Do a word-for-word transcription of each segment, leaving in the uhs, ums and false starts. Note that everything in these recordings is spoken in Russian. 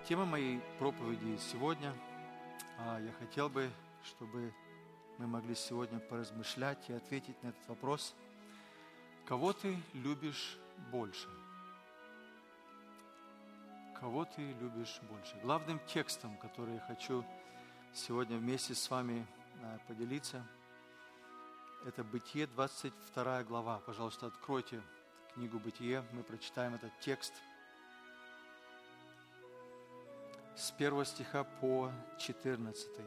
Тема моей проповеди сегодня, я хотел бы, чтобы мы могли сегодня поразмышлять и ответить на этот вопрос. Кого ты любишь больше? Кого ты любишь больше? Главным текстом, который я хочу сегодня вместе с вами поделиться, это Бытие, двадцать вторая глава. Пожалуйста, откройте книгу Бытие, мы прочитаем этот текст с первого стиха по четырнадцатый.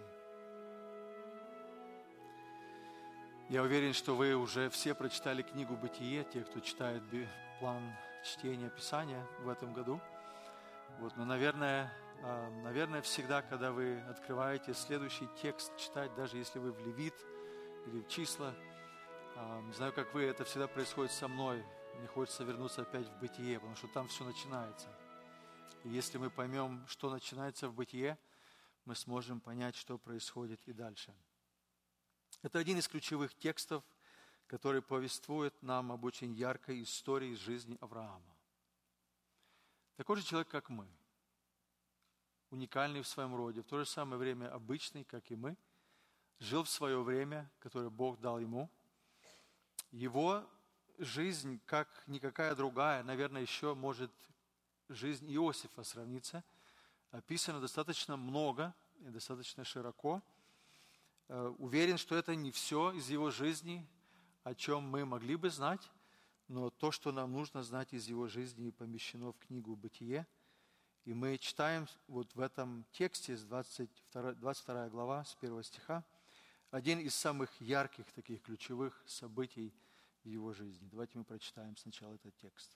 Я уверен, что вы уже все прочитали книгу Бытие, те, кто читает план чтения Писания в этом году. Вот, но, наверное, наверное, всегда, когда вы открываете следующий текст читать, даже если вы в Левит или в Числа, не знаю, как вы, это всегда происходит со мной. Мне хочется вернуться опять в Бытие, потому что там все начинается. И если мы поймем, что начинается в Бытие, мы сможем понять, что происходит и дальше. Это один из ключевых текстов, который повествует нам об очень яркой истории жизни Авраама. Такой же человек, как мы, уникальный в своем роде, в то же самое время обычный, как и мы, жил в свое время, которое Бог дал ему. Его жизнь, как никакая другая, наверное, еще может жизнь Иосифа сравниться, описано достаточно много и достаточно широко. Уверен, что это не все из его жизни, о чем мы могли бы знать, но то, что нам нужно знать из его жизни, помещено в книгу «Бытие». И мы читаем вот в этом тексте, с двадцать вторая глава, с первого стиха, один из самых ярких таких ключевых событий в его жизни. Давайте мы прочитаем сначала этот текст.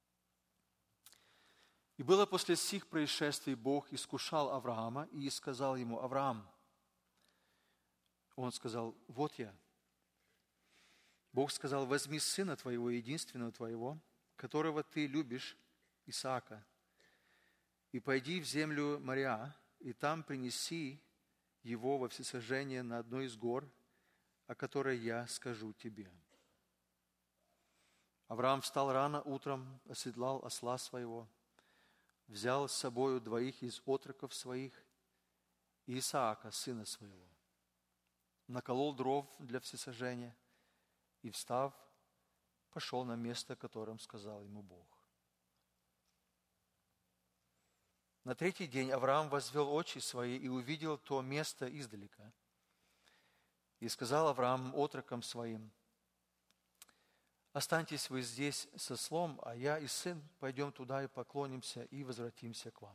«И было после сих происшествий Бог искушал Авраама и сказал ему: Авраам. Он сказал: вот я. Бог сказал: возьми сына твоего, единственного твоего, которого ты любишь, Исаака, и пойди в землю Мориа, и там принеси его во всесожжение на одной из гор, о которой я скажу тебе. Авраам встал рано утром, оседлал осла своего, взял с собою двоих из отроков своих и Исаака, сына своего, наколол дров для всесожжения и, встав, пошел на место, о котором сказал ему Бог. На третий день Авраам возвел очи свои и увидел то место издалека. И сказал Авраам отрокам своим: останьтесь вы здесь со ослом, а я и сын пойдем туда и поклонимся, и возвратимся к вам.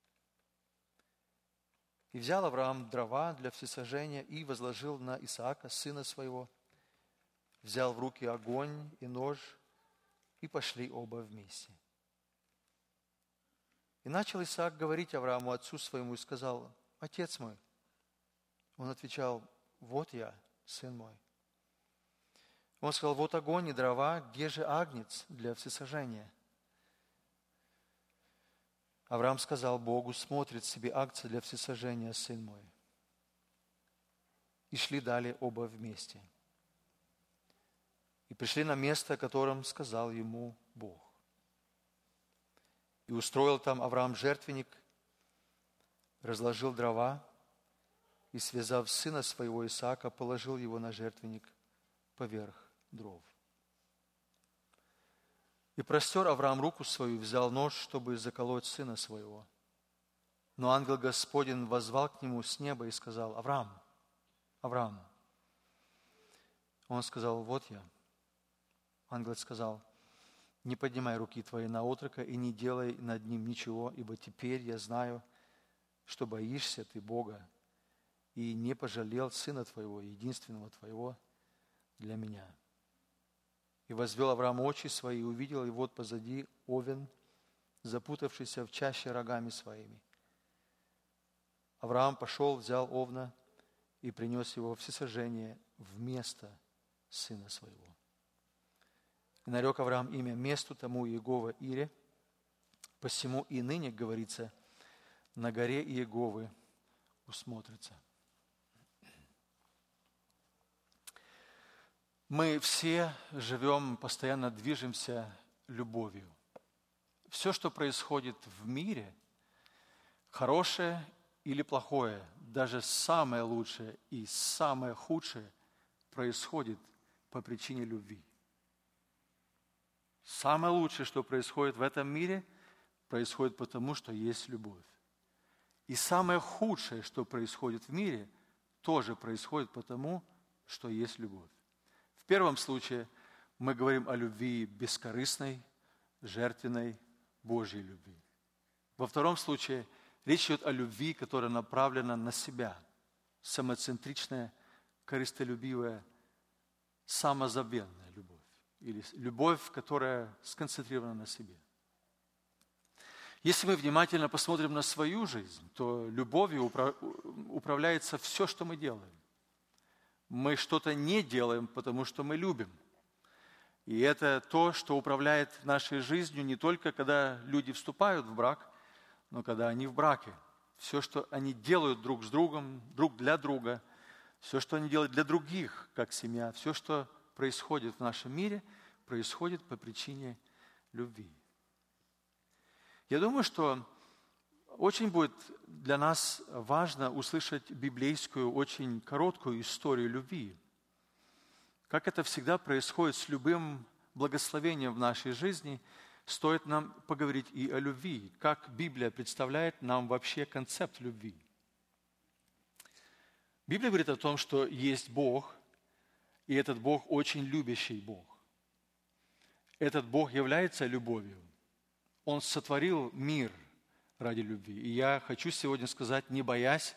И взял Авраам дрова для всесожжения и возложил на Исаака, сына своего, взял в руки огонь и нож, и пошли оба вместе. И начал Исаак говорить Аврааму, отцу своему, и сказал: отец мой. Он отвечал: вот я, сын мой. Он сказал: вот огонь и дрова, где же агнец для всесожжения? Авраам сказал Богу: смотрит себе агнца для всесожжения, сын мой. И шли далее оба вместе. И пришли на место, о котором сказал ему Бог. И устроил там Авраам жертвенник, разложил дрова, и, связав сына своего Исаака, положил его на жертвенник поверх дров. И простер Авраам руку свою, взял нож, чтобы заколоть сына своего. Но ангел Господень воззвал к нему с неба и сказал: Авраам, Авраам. Он сказал: вот я. Ангел сказал: не поднимай руки твои на отрока и не делай над ним ничего, ибо теперь я знаю, что боишься ты Бога, и не пожалел сына твоего, единственного твоего, для меня. И возвел Авраам очи свои, и увидел, и вот позади овен, запутавшийся в чаще рогами своими. Авраам пошел, взял овна и принес его всесожжение вместо сына своего. И нарек Авраам имя месту тому Иегова Ире, посему и ныне, говорится, на горе Иеговы усмотрится. Мы все живем, постоянно движемся любовью. Все, что происходит в мире, хорошее или плохое, даже самое лучшее и самое худшее происходит по причине любви. Самое лучшее, что происходит в этом мире, происходит потому, что есть любовь. И самое худшее, что происходит в мире, тоже происходит потому, что есть любовь. В первом случае мы говорим о любви бескорыстной, жертвенной, Божьей любви. Во втором случае речь идет о любви, которая направлена на себя, самоцентричная, корыстолюбивая, самозабвенная любовь. Или любовь, которая сконцентрирована на себе. Если мы внимательно посмотрим на свою жизнь, то любовью управляется все, что мы делаем. Мы что-то не делаем, потому что мы любим. И это то, что управляет нашей жизнью не только когда люди вступают в брак, но когда они в браке. Все, что они делают друг с другом, друг для друга, все, что они делают для других, как семья, все, что происходит в нашем мире, происходит по причине любви. Я думаю, что очень будет для нас важно услышать библейскую, очень короткую историю любви. Как это всегда происходит с любым благословением в нашей жизни, стоит нам поговорить и о любви, как Библия представляет нам вообще концепт любви. Библия говорит о том, что есть Бог, и этот Бог очень любящий Бог. Этот Бог является любовью. Он сотворил мир ради любви. И я хочу сегодня сказать, не боясь,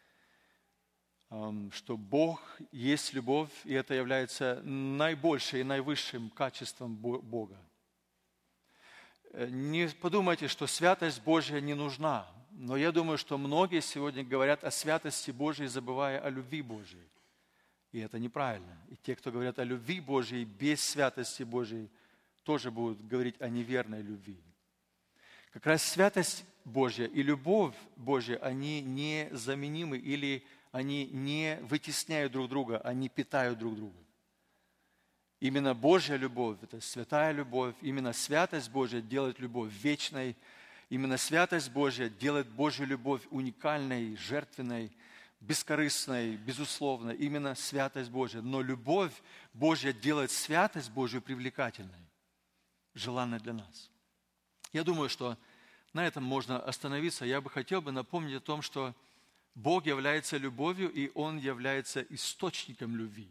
что Бог есть любовь, и это является наибольшим и наивысшим качеством Бога. Не подумайте, что святость Божья не нужна, но я думаю, что многие сегодня говорят о святости Божьей, забывая о любви Божьей. И это неправильно. И те, кто говорят о любви Божьей без святости Божьей, тоже будут говорить о неверной любви. Как раз святость Божья и любовь Божья, они незаменимы или они не вытесняют друг друга, они питают друг друга. Именно Божья любовь, это святая любовь, именно святость Божья делает любовь вечной, именно святость Божья делает Божью любовь уникальной, жертвенной, бескорыстной, безусловно, именно святость Божья. Но любовь Божья делает святость Божью привлекательной, желанной для нас. Я думаю, что на этом можно остановиться. Я бы хотел бы напомнить о том, что Бог является любовью, и Он является источником любви.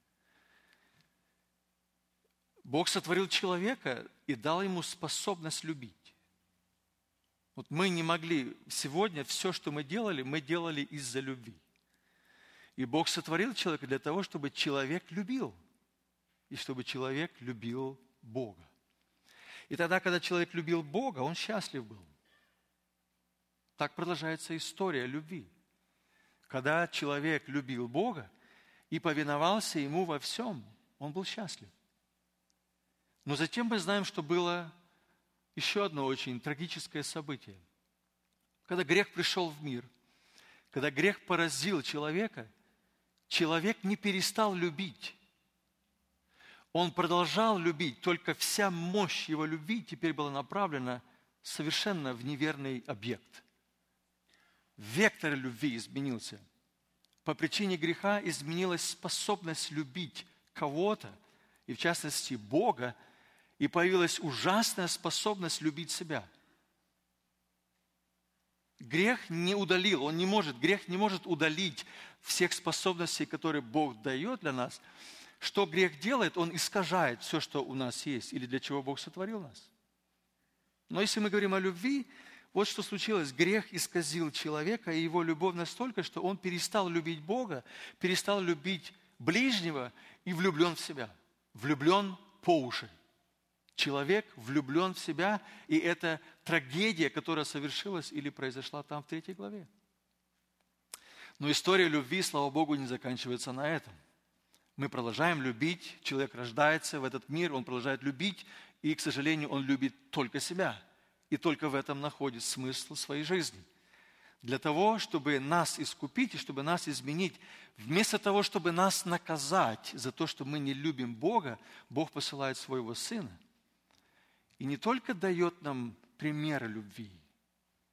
Бог сотворил человека и дал ему способность любить. Вот мы не могли сегодня, все, что мы делали, мы делали из-за любви. И Бог сотворил человека для того, чтобы человек любил, и чтобы человек любил Бога. И тогда, когда человек любил Бога, он счастлив был. Так продолжается история любви. Когда человек любил Бога и повиновался Ему во всем, он был счастлив. Но затем мы знаем, что было еще одно очень трагическое событие. Когда грех пришел в мир, когда грех поразил человека, человек не перестал любить. Он продолжал любить, только вся мощь его любви теперь была направлена совершенно в неверный объект. Вектор любви изменился. По причине греха изменилась способность любить кого-то, и в частности Бога, и появилась ужасная способность любить себя. Грех не удалил, он не может, грех не может удалить всех способностей, которые Бог дает для нас. Что грех делает? Он искажает все, что у нас есть, или для чего Бог сотворил нас. Но если мы говорим о любви, вот что случилось. Грех исказил человека и его любовь настолько, что он перестал любить Бога, перестал любить ближнего и влюблен в себя. Влюблен по уши. Человек влюблен в себя, и это трагедия, которая совершилась или произошла там в третьей главе. Но история любви, слава Богу, не заканчивается на этом. Мы продолжаем любить, человек рождается в этот мир, он продолжает любить, и, к сожалению, он любит только себя. И только в этом находит смысл своей жизни. Для того, чтобы нас искупить и чтобы нас изменить, вместо того, чтобы нас наказать за то, что мы не любим Бога, Бог посылает своего Сына. И не только дает нам примеры любви.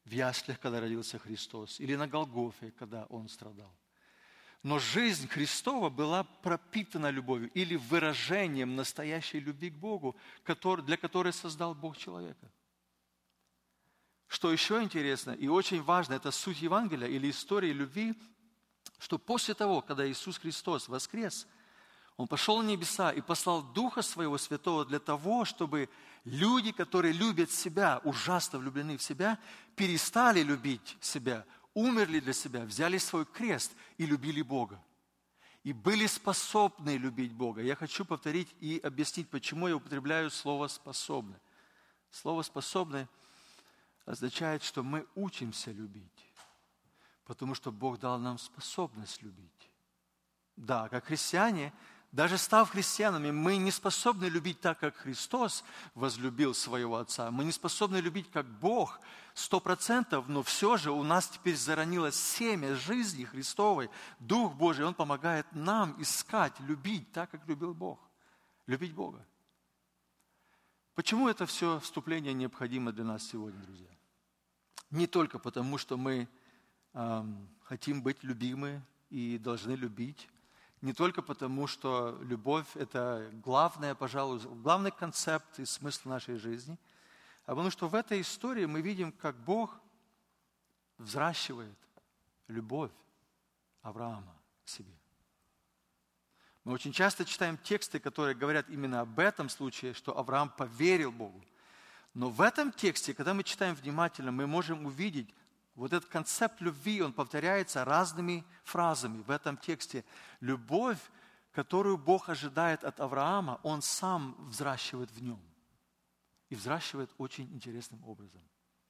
в яслях, когда родился Христос, или на Голгофе, когда Он страдал. Но жизнь Христова была пропитана любовью или выражением настоящей любви к Богу, для которой создал Бог человека. Что еще интересно и очень важно, это суть Евангелия или истории любви, что после того, когда Иисус Христос воскрес, Он пошел на небеса и послал Духа Своего Святого для того, чтобы люди, которые любят себя, ужасно влюблены в себя, перестали любить себя, умерли для себя, взяли свой крест и любили Бога. И были способны любить Бога. Я хочу повторить и объяснить, почему я употребляю слово «способны». Слово «способны» означает, что мы учимся любить, потому что Бог дал нам способность любить. Да, как христиане, даже став христианами, мы не способны любить так, как Христос возлюбил своего Отца. Мы не способны любить, как Бог, сто процентов, но все же у нас теперь заронилось семя жизни Христовой. Дух Божий, Он помогает нам искать, любить так, как любил Бог. Любить Бога. Почему это все вступление необходимо для нас сегодня, друзья? Не только потому, что мы э, хотим быть любимы и должны любить, не только потому, что любовь – это главное, пожалуй, главный концепт и смысл нашей жизни, а потому что в этой истории мы видим, как Бог взращивает любовь Авраама к себе. Мы очень часто читаем тексты, которые говорят именно об этом случае, что Авраам поверил Богу. Но в этом тексте, когда мы читаем внимательно, мы можем увидеть, вот этот концепт любви, он повторяется разными фразами в этом тексте. Любовь, которую Бог ожидает от Авраама, Он сам взращивает в нем. И взращивает очень интересным образом.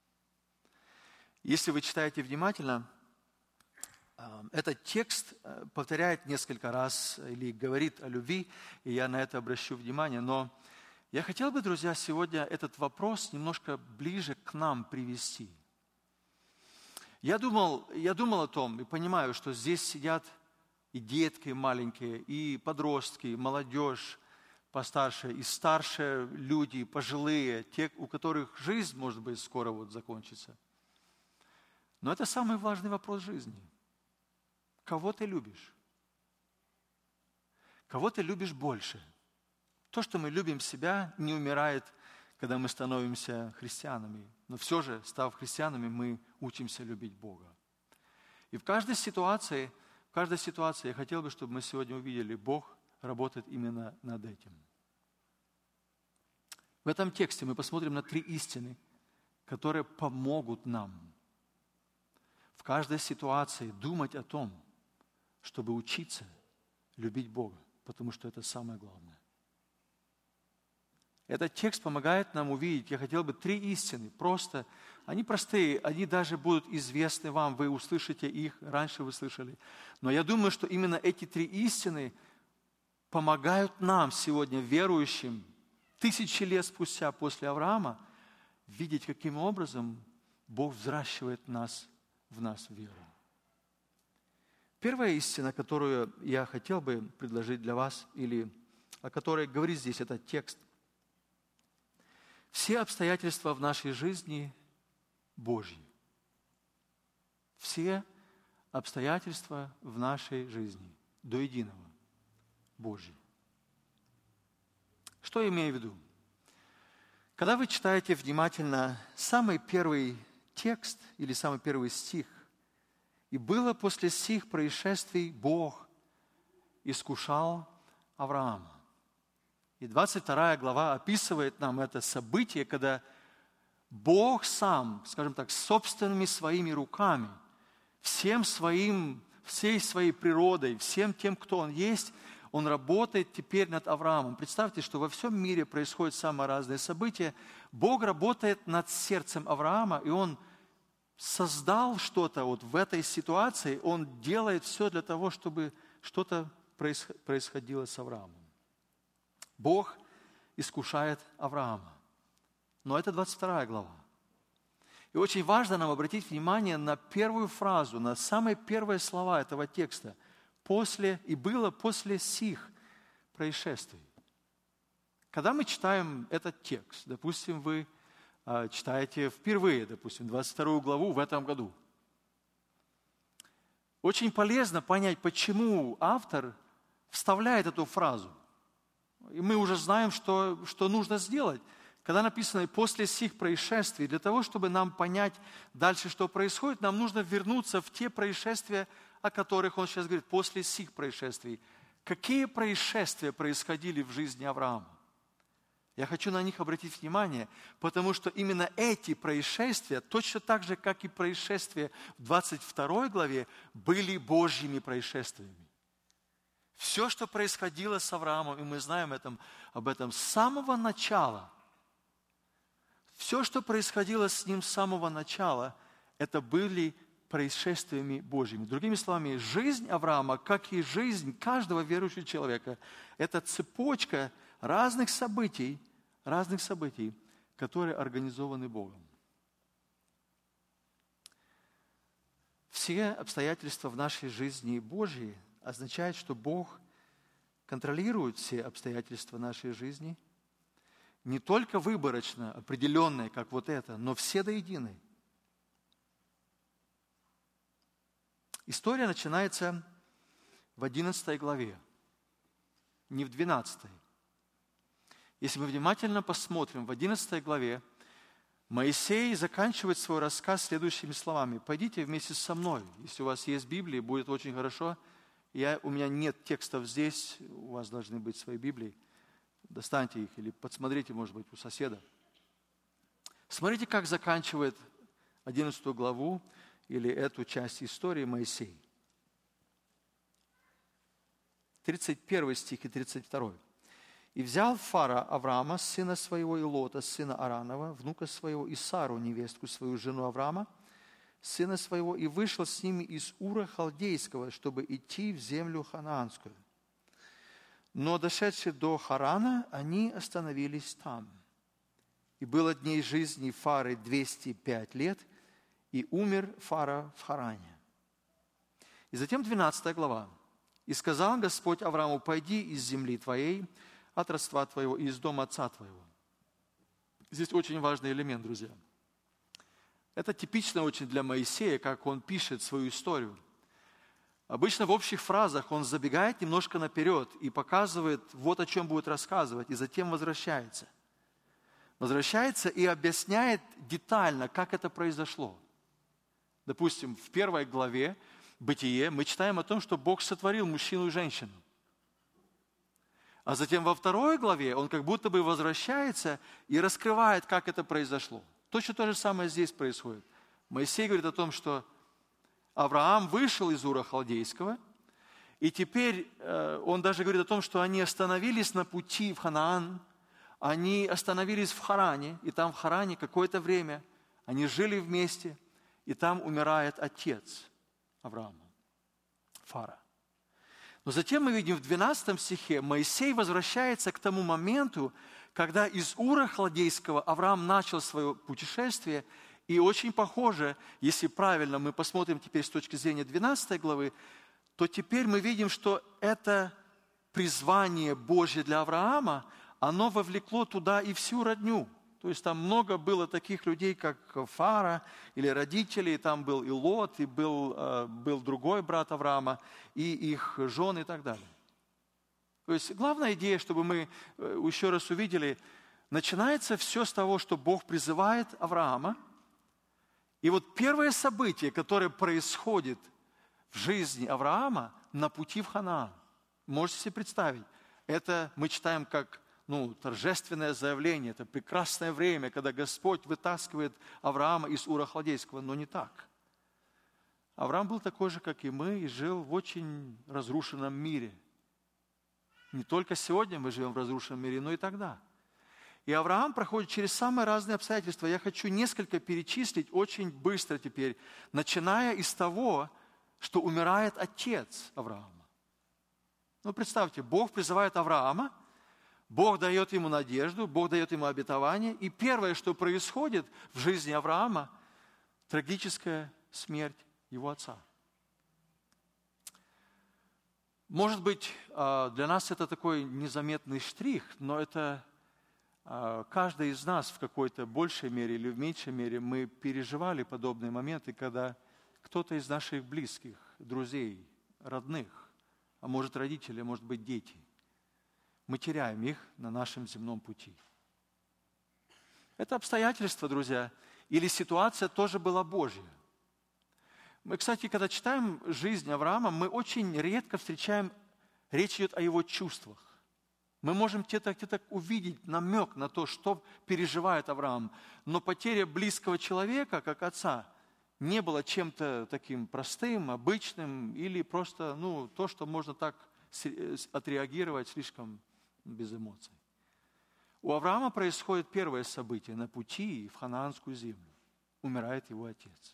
Если вы читаете внимательно, этот текст повторяет несколько раз или говорит о любви, и я на это обращу внимание. Но я хотел бы, друзья, сегодня этот вопрос немножко ближе к нам привести. Я думал, я думал о том и понимаю, что здесь сидят и детки маленькие, и подростки, и молодежь постарше, и старшие люди, пожилые, те, у которых жизнь, может быть, скоро вот закончится. Но это самый важный вопрос жизни. Кого ты любишь? Кого ты любишь больше? То, что мы любим себя, не умирает, когда мы становимся христианами. Но все же, став христианами, мы учимся любить Бога. И в каждой ситуации, в каждой ситуации я хотел бы, чтобы мы сегодня увидели, Бог работает именно над этим. В этом тексте мы посмотрим на три истины, которые помогут нам в каждой ситуации думать о том, чтобы учиться любить Бога, потому что это самое главное. Этот текст помогает нам увидеть, я хотел бы, три истины. Просто, они простые, они даже будут известны вам, вы услышите их, раньше вы слышали. Но я думаю, что именно эти три истины помогают нам сегодня, верующим, тысячи лет спустя после Авраама, видеть, каким образом Бог взращивает нас, в нас веру. Первая истина, которую я хотел бы предложить для вас, или о которой говорит здесь этот текст, все обстоятельства в нашей жизни Божьи. Все обстоятельства в нашей жизни до единого Божьи. Что я имею в виду? Когда вы читаете внимательно самый первый текст или самый первый стих, «И было после сих происшествий Бог искушал Авраама». И двадцать вторая глава описывает нам это событие, когда Бог сам, скажем так, собственными своими руками, всем своим, всей своей природой, всем тем, кто Он есть, Он работает теперь над Авраамом. Представьте, что во всем мире происходят самые разные события. Бог работает над сердцем Авраама, и Он создал что-то вот в этой ситуации. Он делает все для того, чтобы что-то происходило с Авраамом. Бог искушает Авраама. Но это двадцать вторая глава. И очень важно нам обратить внимание на первую фразу, на самые первые слова этого текста. После, и было после сих происшествий. Когда мы читаем этот текст, допустим, вы читаете впервые, допустим, двадцать вторую главу в этом году. Очень полезно понять, почему автор вставляет эту фразу. И мы уже знаем, что, что нужно сделать. Когда написано «после сих происшествий», для того, чтобы нам понять дальше, что происходит, нам нужно вернуться в те происшествия, о которых он сейчас говорит, после сих происшествий. Какие происшествия происходили в жизни Авраама? Я хочу на них обратить внимание, потому что именно эти происшествия, точно так же, как и происшествия в двадцать второй главе, были Божьими происшествиями. Все, что происходило с Авраамом, и мы знаем этом, об этом с самого начала, все, что происходило с ним с самого начала, это были происшествиями Божьими. Другими словами, жизнь Авраама, как и жизнь каждого верующего человека, это цепочка разных событий, разных событий, которые организованы Богом. Все обстоятельства в нашей жизни Божьей означают, что Бог контролирует все обстоятельства нашей жизни, не только выборочно, определенные, как вот это, но все до единой. История начинается в одиннадцатой главе, не в двенадцатой. Если мы внимательно посмотрим, в одиннадцатой главе Моисей заканчивает свой рассказ следующими словами. Пойдите вместе со мной. Если у вас есть Библия, будет очень хорошо. Я, у меня нет текстов здесь, у вас должны быть свои Библии. Достаньте их или подсмотрите, может быть, у соседа. Смотрите, как заканчивает одиннадцатую главу или эту часть истории Моисей. тридцать первый стих и тридцать второй. «И взял Фара Авраама, сына своего, и Лота, сына Аранова, внука своего, и Сару, невестку свою, жену Авраама, сына своего, и вышел с ними из Ура Халдейского, чтобы идти в землю ханаанскую. Но, дошедшие до Харана, они остановились там. И было дней жизни Фары двести пять лет, и умер Фара в Харане». И затем двенадцатая глава. «И сказал Господь Аврааму: пойди из земли твоей, от родства твоего и из дома отца твоего». Здесь очень важный элемент, друзья. Это типично очень для Моисея, как он пишет свою историю. Обычно в общих фразах он забегает немножко наперед и показывает, вот о чем будет рассказывать, и затем возвращается. Возвращается и объясняет детально, как это произошло. Допустим, в первой главе Бытие мы читаем о том, что Бог сотворил мужчину и женщину. А затем во второй главе он как будто бы возвращается и раскрывает, как это произошло. Точно то же самое здесь происходит. Моисей говорит о том, что Авраам вышел из Ура Халдейского, и теперь э, он даже говорит о том, что они остановились на пути в Ханаан, они остановились в Харане, и там в Харане какое-то время они жили вместе, и там умирает отец Авраама, Фара. Но затем мы видим в двенадцатом стихе, Моисей возвращается к тому моменту, когда из Ура Халдейского Авраам начал свое путешествие, и очень похоже, если правильно мы посмотрим теперь с точки зрения двенадцатой главы, то теперь мы видим, что это призвание Божье для Авраама, оно вовлекло туда и всю родню. То есть там много было таких людей, как Фара или родители, и там был и Лот, и был, был другой брат Авраама, и их жены и так далее. То есть главная идея, чтобы мы еще раз увидели, начинается все с того, что Бог призывает Авраама. И вот первое событие, которое происходит в жизни Авраама на пути в Ханаан, можете себе представить, это мы читаем как ну, торжественное заявление, это прекрасное время, когда Господь вытаскивает Авраама из Ура Халдейского, но не так. Авраам был такой же, как и мы, и жил в очень разрушенном мире. Не только сегодня мы живем в разрушенном мире, но и тогда. И Авраам проходит через самые разные обстоятельства. Я хочу несколько перечислить очень быстро теперь, начиная из того, что умирает отец Авраама. Ну, представьте, Бог призывает Авраама, Бог дает ему надежду, Бог дает ему обетование, и первое, что происходит в жизни Авраама, трагическая смерть его отца. Может быть, для нас это такой незаметный штрих, но это каждый из нас в какой-то большей мере или в меньшей мере мы переживали подобные моменты, когда кто-то из наших близких, друзей, родных, а может родители, а может быть дети, мы теряем их на нашем земном пути. Это обстоятельство, друзья, или ситуация тоже была Божья. Мы, кстати, когда читаем жизнь Авраама, мы очень редко встречаем, речь идет о его чувствах. Мы можем где-то, где-то увидеть намек на то, что переживает Авраам. Но потеря близкого человека, как отца, не было чем-то таким простым, обычным, или просто ну, то, что можно так отреагировать слишком без эмоций. У Авраама происходит первое событие на пути в ханаанскую землю. Умирает его отец.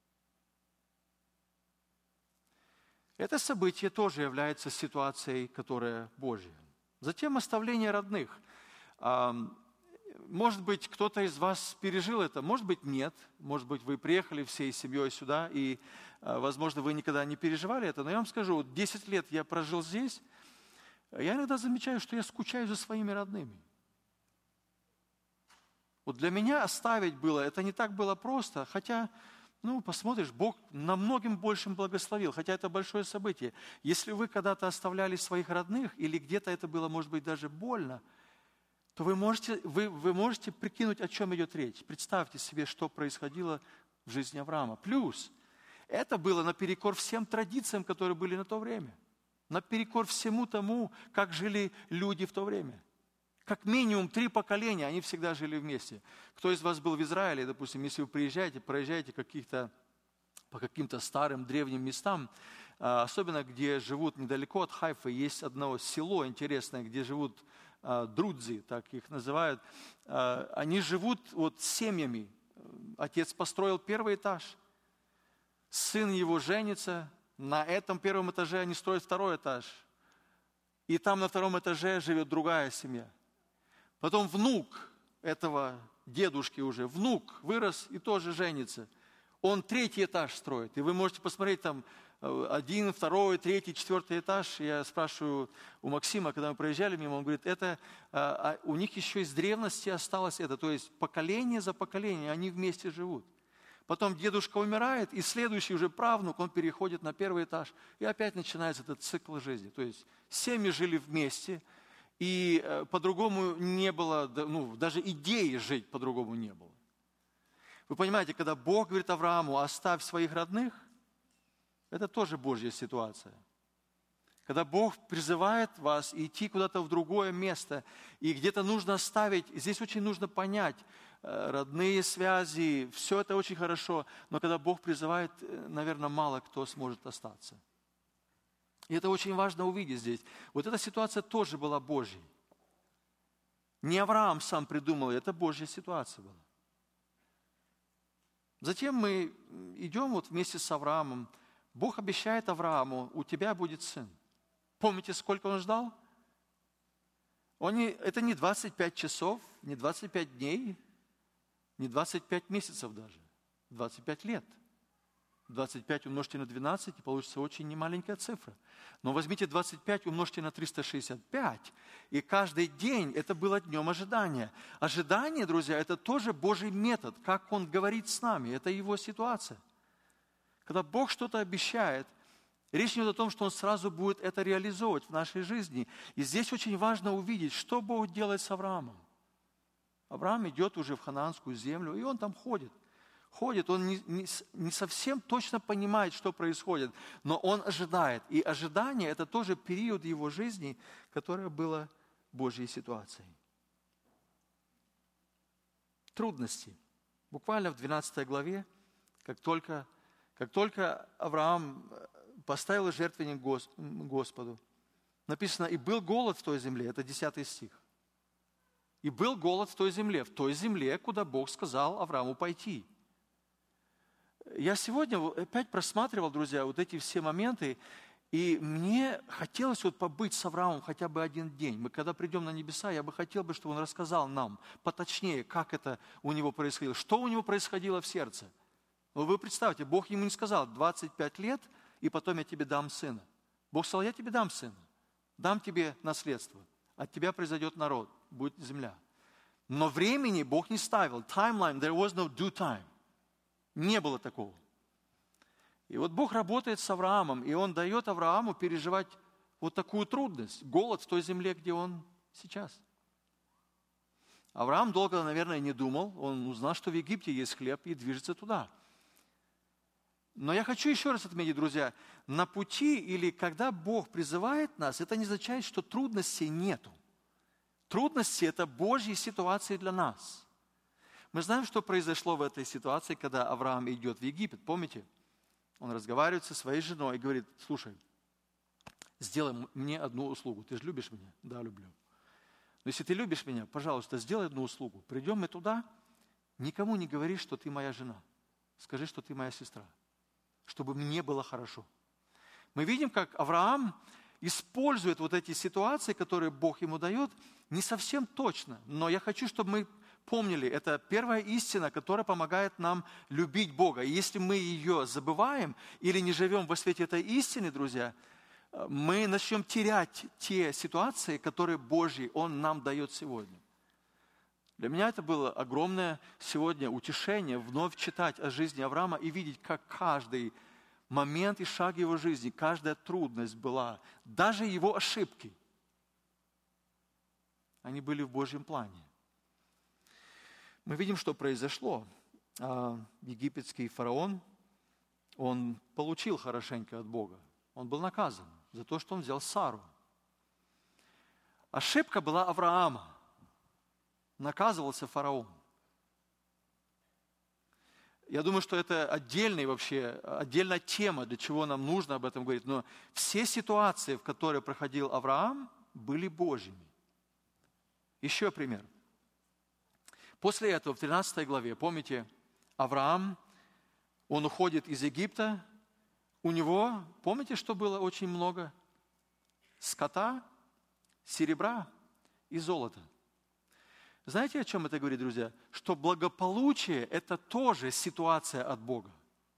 Это событие тоже является ситуацией, которая Божья. Затем оставление родных. Может быть, кто-то из вас пережил это, может быть, нет. Может быть, вы приехали всей семьей сюда, и, возможно, вы никогда не переживали это. Но я вам скажу, десять лет я прожил здесь, я иногда замечаю, что я скучаю за своими родными. Вот для меня оставить было, это не так было просто, хотя... Ну, посмотришь, Бог намногим большим благословил, хотя это большое событие. Если вы когда-то оставляли своих родных, или где-то это было, может быть, даже больно, то вы можете, вы, вы можете прикинуть, о чем идет речь. Представьте себе, что происходило в жизни Авраама. Плюс, это было наперекор всем традициям, которые были на то время. Наперекор всему тому, как жили люди в то время. Как минимум три поколения, они всегда жили вместе. Кто из вас был в Израиле, допустим, если вы приезжаете, проезжаете каких-то, по каким-то старым древним местам, особенно где живут недалеко от Хайфы, есть одно село интересное, где живут друдзи, так их называют. Они живут вот семьями. Отец построил первый этаж, сын его женится, на этом первом этаже они строят второй этаж. И там на втором этаже живет другая семья. Потом внук этого дедушки уже, внук вырос и тоже женится. Он третий этаж строит. И вы можете посмотреть там один, второй, третий, четвертый этаж. Я спрашиваю у Максима, когда мы проезжали мимо, он говорит, это у них еще из древности осталось это. То есть поколение за поколением они вместе живут. Потом дедушка умирает, и следующий уже правнук, он переходит на первый этаж. И опять начинается этот цикл жизни. То есть семьи жили вместе, и по-другому не было, ну, даже идеи жить по-другому не было. Вы понимаете, когда Бог говорит Аврааму, оставь своих родных, это тоже Божья ситуация. Когда Бог призывает вас идти куда-то в другое место, и где-то нужно оставить, здесь очень нужно понять, родные связи, все это очень хорошо, но когда Бог призывает, наверное, мало кто сможет остаться. И это очень важно увидеть здесь. Вот эта ситуация тоже была Божьей. Не Авраам сам придумал, это Божья ситуация была. Затем мы идем вот вместе с Авраамом. Бог обещает Аврааму, у тебя будет сын. Помните, сколько он ждал? Он не, это не двадцать пять часов, не двадцать пять дней, не двадцать пять месяцев даже, двадцать пять лет. двадцать пять умножьте на двенадцать, и получится очень немаленькая цифра. Но возьмите двадцать пять, умножьте на триста шестьдесят пять, и каждый день это было днем ожидания. Ожидание, друзья, это тоже Божий метод, как Он говорит с нами, это Его ситуация. Когда Бог что-то обещает, речь не идет о том, что Он сразу будет это реализовывать в нашей жизни. И здесь очень важно увидеть, что Бог делает с Авраамом. Авраам идет уже в ханаанскую землю, и он там ходит. Ходит, он не, не, не совсем точно понимает, что происходит, но он ожидает. И ожидание – это тоже период его жизни, которое было Божьей ситуацией. Трудности. Буквально в двенадцатой главе, как только, как только Авраам поставил жертвенник Господу, написано, и был голод в той земле, это десятый стих. И был голод в той земле, в той земле, куда Бог сказал Аврааму пойти. Я сегодня опять просматривал, друзья, вот эти все моменты, и мне хотелось вот побыть с Авраамом хотя бы один день. Мы когда придем на небеса, я бы хотел, бы, чтобы он рассказал нам поточнее, как это у него происходило, что у него происходило в сердце. Но вы представьте, Бог ему не сказал, двадцать пять лет, и потом я тебе дам сына. Бог сказал, я тебе дам сына, дам тебе наследство, от тебя произойдет народ, будет земля. Но времени Бог не ставил. Timeline, there was no due time. Не было такого. И вот Бог работает с Авраамом, и Он дает Аврааму переживать вот такую трудность, голод в той земле, где он сейчас. Авраам долго, наверное, не думал. Он узнал, что в Египте есть хлеб, и движется туда. Но я хочу еще раз отметить, друзья, на пути или когда Бог призывает нас, это не означает, что трудностей нету. Трудности – это Божьи ситуации для нас. Мы знаем, что произошло в этой ситуации, когда Авраам идет в Египет. Помните? Он разговаривает со своей женой и говорит: слушай, сделай мне одну услугу. Ты же любишь меня? Да, люблю. Но если ты любишь меня, пожалуйста, сделай одну услугу. Придем мы туда, никому не говори, что ты моя жена. Скажи, что ты моя сестра, чтобы мне было хорошо. Мы видим, как Авраам использует вот эти ситуации, которые Бог ему дает, не совсем точно. Но я хочу, чтобы мы помнили, это первая истина, которая помогает нам любить Бога. И если мы ее забываем или не живем во свете этой истины, друзья, мы начнем терять те ситуации, которые Божьи Он нам дает сегодня. Для меня это было огромное сегодня утешение вновь читать о жизни Авраама и видеть, как каждый момент и шаг его жизни, каждая трудность была, даже его ошибки, они были в Божьем плане. Мы видим, что произошло. Египетский фараон, он получил хорошенько от Бога. Он был наказан за то, что он взял Сару. Ошибка была Авраама. Наказывался фараон. Я думаю, что это отдельная вообще, отдельная тема, для чего нам нужно об этом говорить. Но все ситуации, в которые проходил Авраам, были Божьими. Еще пример. После этого в тринадцатой главе, помните, Авраам, он уходит из Египта. У него, помните, что было очень много? Скота, серебра и золота. Знаете, о чем это говорит, друзья? Что благополучие – это тоже ситуация от Бога.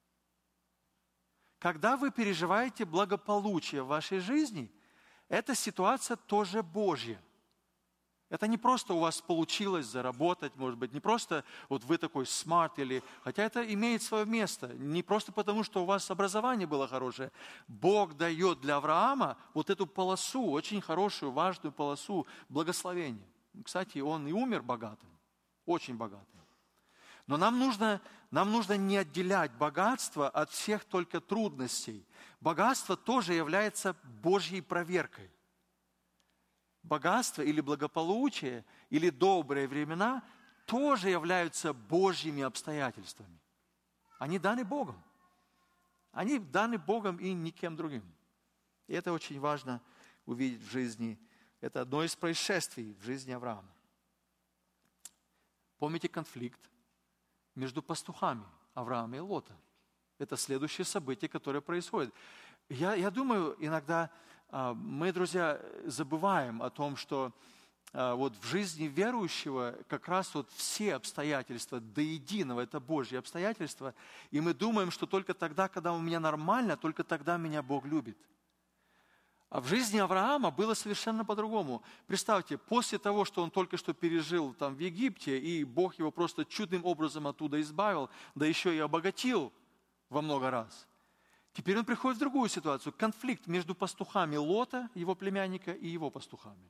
Когда вы переживаете благополучие в вашей жизни, эта ситуация тоже Божья. Это не просто у вас получилось заработать, может быть, не просто вот вы такой смарт, или, хотя это имеет свое место, не просто потому, что у вас образование было хорошее. Бог дает для Авраама вот эту полосу, очень хорошую, важную полосу благословения. Кстати, он и умер богатым, очень богатым. Но нам нужно, нам нужно не отделять богатство от всех только трудностей. Богатство тоже является Божьей проверкой. Богатство или благополучие, или добрые времена тоже являются Божьими обстоятельствами. Они даны Богом. Они даны Богом и никем другим. И это очень важно увидеть в жизни. Это одно из происшествий в жизни Авраама. Помните конфликт между пастухами Авраама и Лота? Это следующее событие, которое происходит. Я, я думаю, иногда мы, друзья, забываем о том, что вот в жизни верующего как раз вот все обстоятельства до единого, это Божьи обстоятельства, и мы думаем, что только тогда, когда у меня нормально, только тогда меня Бог любит. А в жизни Авраама было совершенно по-другому. Представьте, после того, что он только что пережил там в Египте, и Бог его просто чудным образом оттуда избавил, да еще и обогатил во много раз, теперь он приходит в другую ситуацию. Конфликт между пастухами Лота, его племянника, и его пастухами.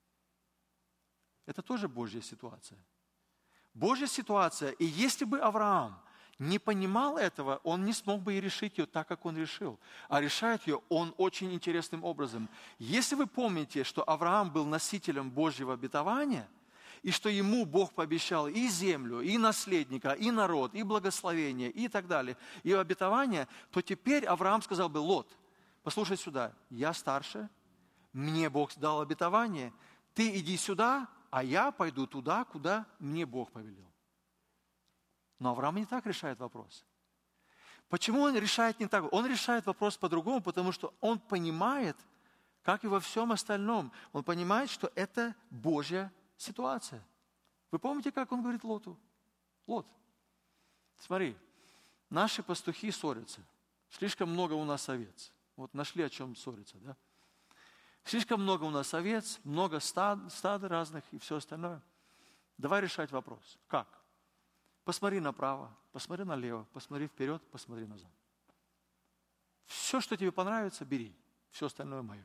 Это тоже Божья ситуация. Божья ситуация. И если бы Авраам не понимал этого, он не смог бы и решить ее так, как он решил. А решает ее он очень интересным образом. Если вы помните, что Авраам был носителем Божьего обетования, и что ему Бог пообещал и землю, и наследника, и народ, и благословение, и так далее, и обетование, то теперь Авраам сказал бы: Лот, послушай сюда, я старше, мне Бог дал обетование, ты иди сюда, а я пойду туда, куда мне Бог повелел. Но Авраам не так решает вопрос. Почему он решает не так? Он решает вопрос по-другому, потому что он понимает, как и во всем остальном, он понимает, что это Божья ситуация. Вы помните, как он говорит Лоту? Лот, смотри, наши пастухи ссорятся. Слишком много у нас овец. Вот нашли, о чем ссориться, да? Слишком много у нас овец, много стад, стад разных и все остальное. Давай решать вопрос. Как? Посмотри направо, посмотри налево, посмотри вперед, посмотри назад. Все, что тебе понравится, бери. Все остальное мое.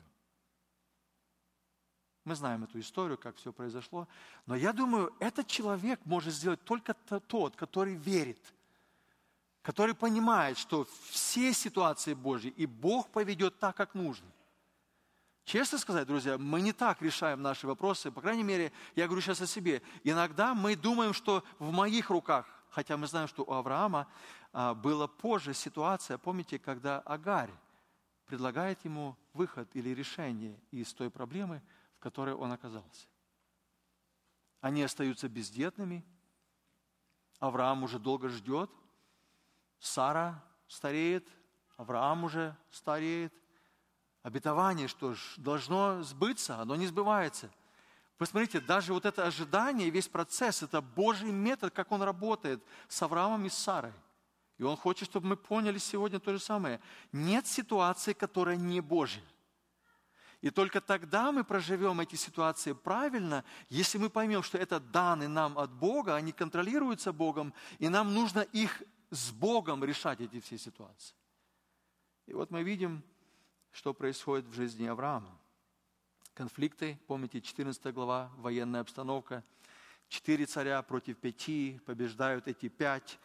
Мы знаем эту историю, как все произошло. Но я думаю, этот человек может сделать только тот, который верит, который понимает, что все ситуации Божьи, и Бог поведет так, как нужно. Честно сказать, друзья, мы не так решаем наши вопросы. По крайней мере, я говорю сейчас о себе. Иногда мы думаем, что в моих руках, хотя мы знаем, что у Авраама была позже ситуация, помните, когда Агарь предлагает ему выход или решение из той проблемы, в которой он оказался. Они остаются бездетными. Авраам уже долго ждет. Сара стареет. Авраам уже стареет. Обетование, что ж, должно сбыться, оно не сбывается. Посмотрите, даже вот это ожидание, весь процесс, это Божий метод, как он работает с Авраамом и с Сарой. И он хочет, чтобы мы поняли сегодня то же самое. Нет ситуации, которая не Божья. И только тогда мы проживем эти ситуации правильно, если мы поймем, что это даны нам от Бога, они контролируются Богом, и нам нужно их с Богом решать, эти все ситуации. И вот мы видим, что происходит в жизни Авраама. Конфликты, помните, четырнадцатая глава, военная обстановка. Четыре царя против пяти, побеждают эти пять.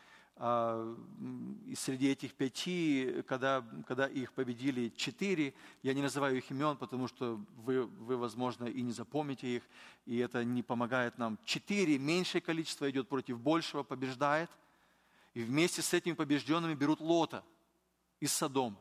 И среди этих пяти, когда, когда их победили четыре, я не называю их имен, потому что вы, вы, возможно, и не запомните их, и это не помогает нам. Четыре, меньшее количество идет против большего, побеждает, и вместе с этими побежденными берут Лота из Содома.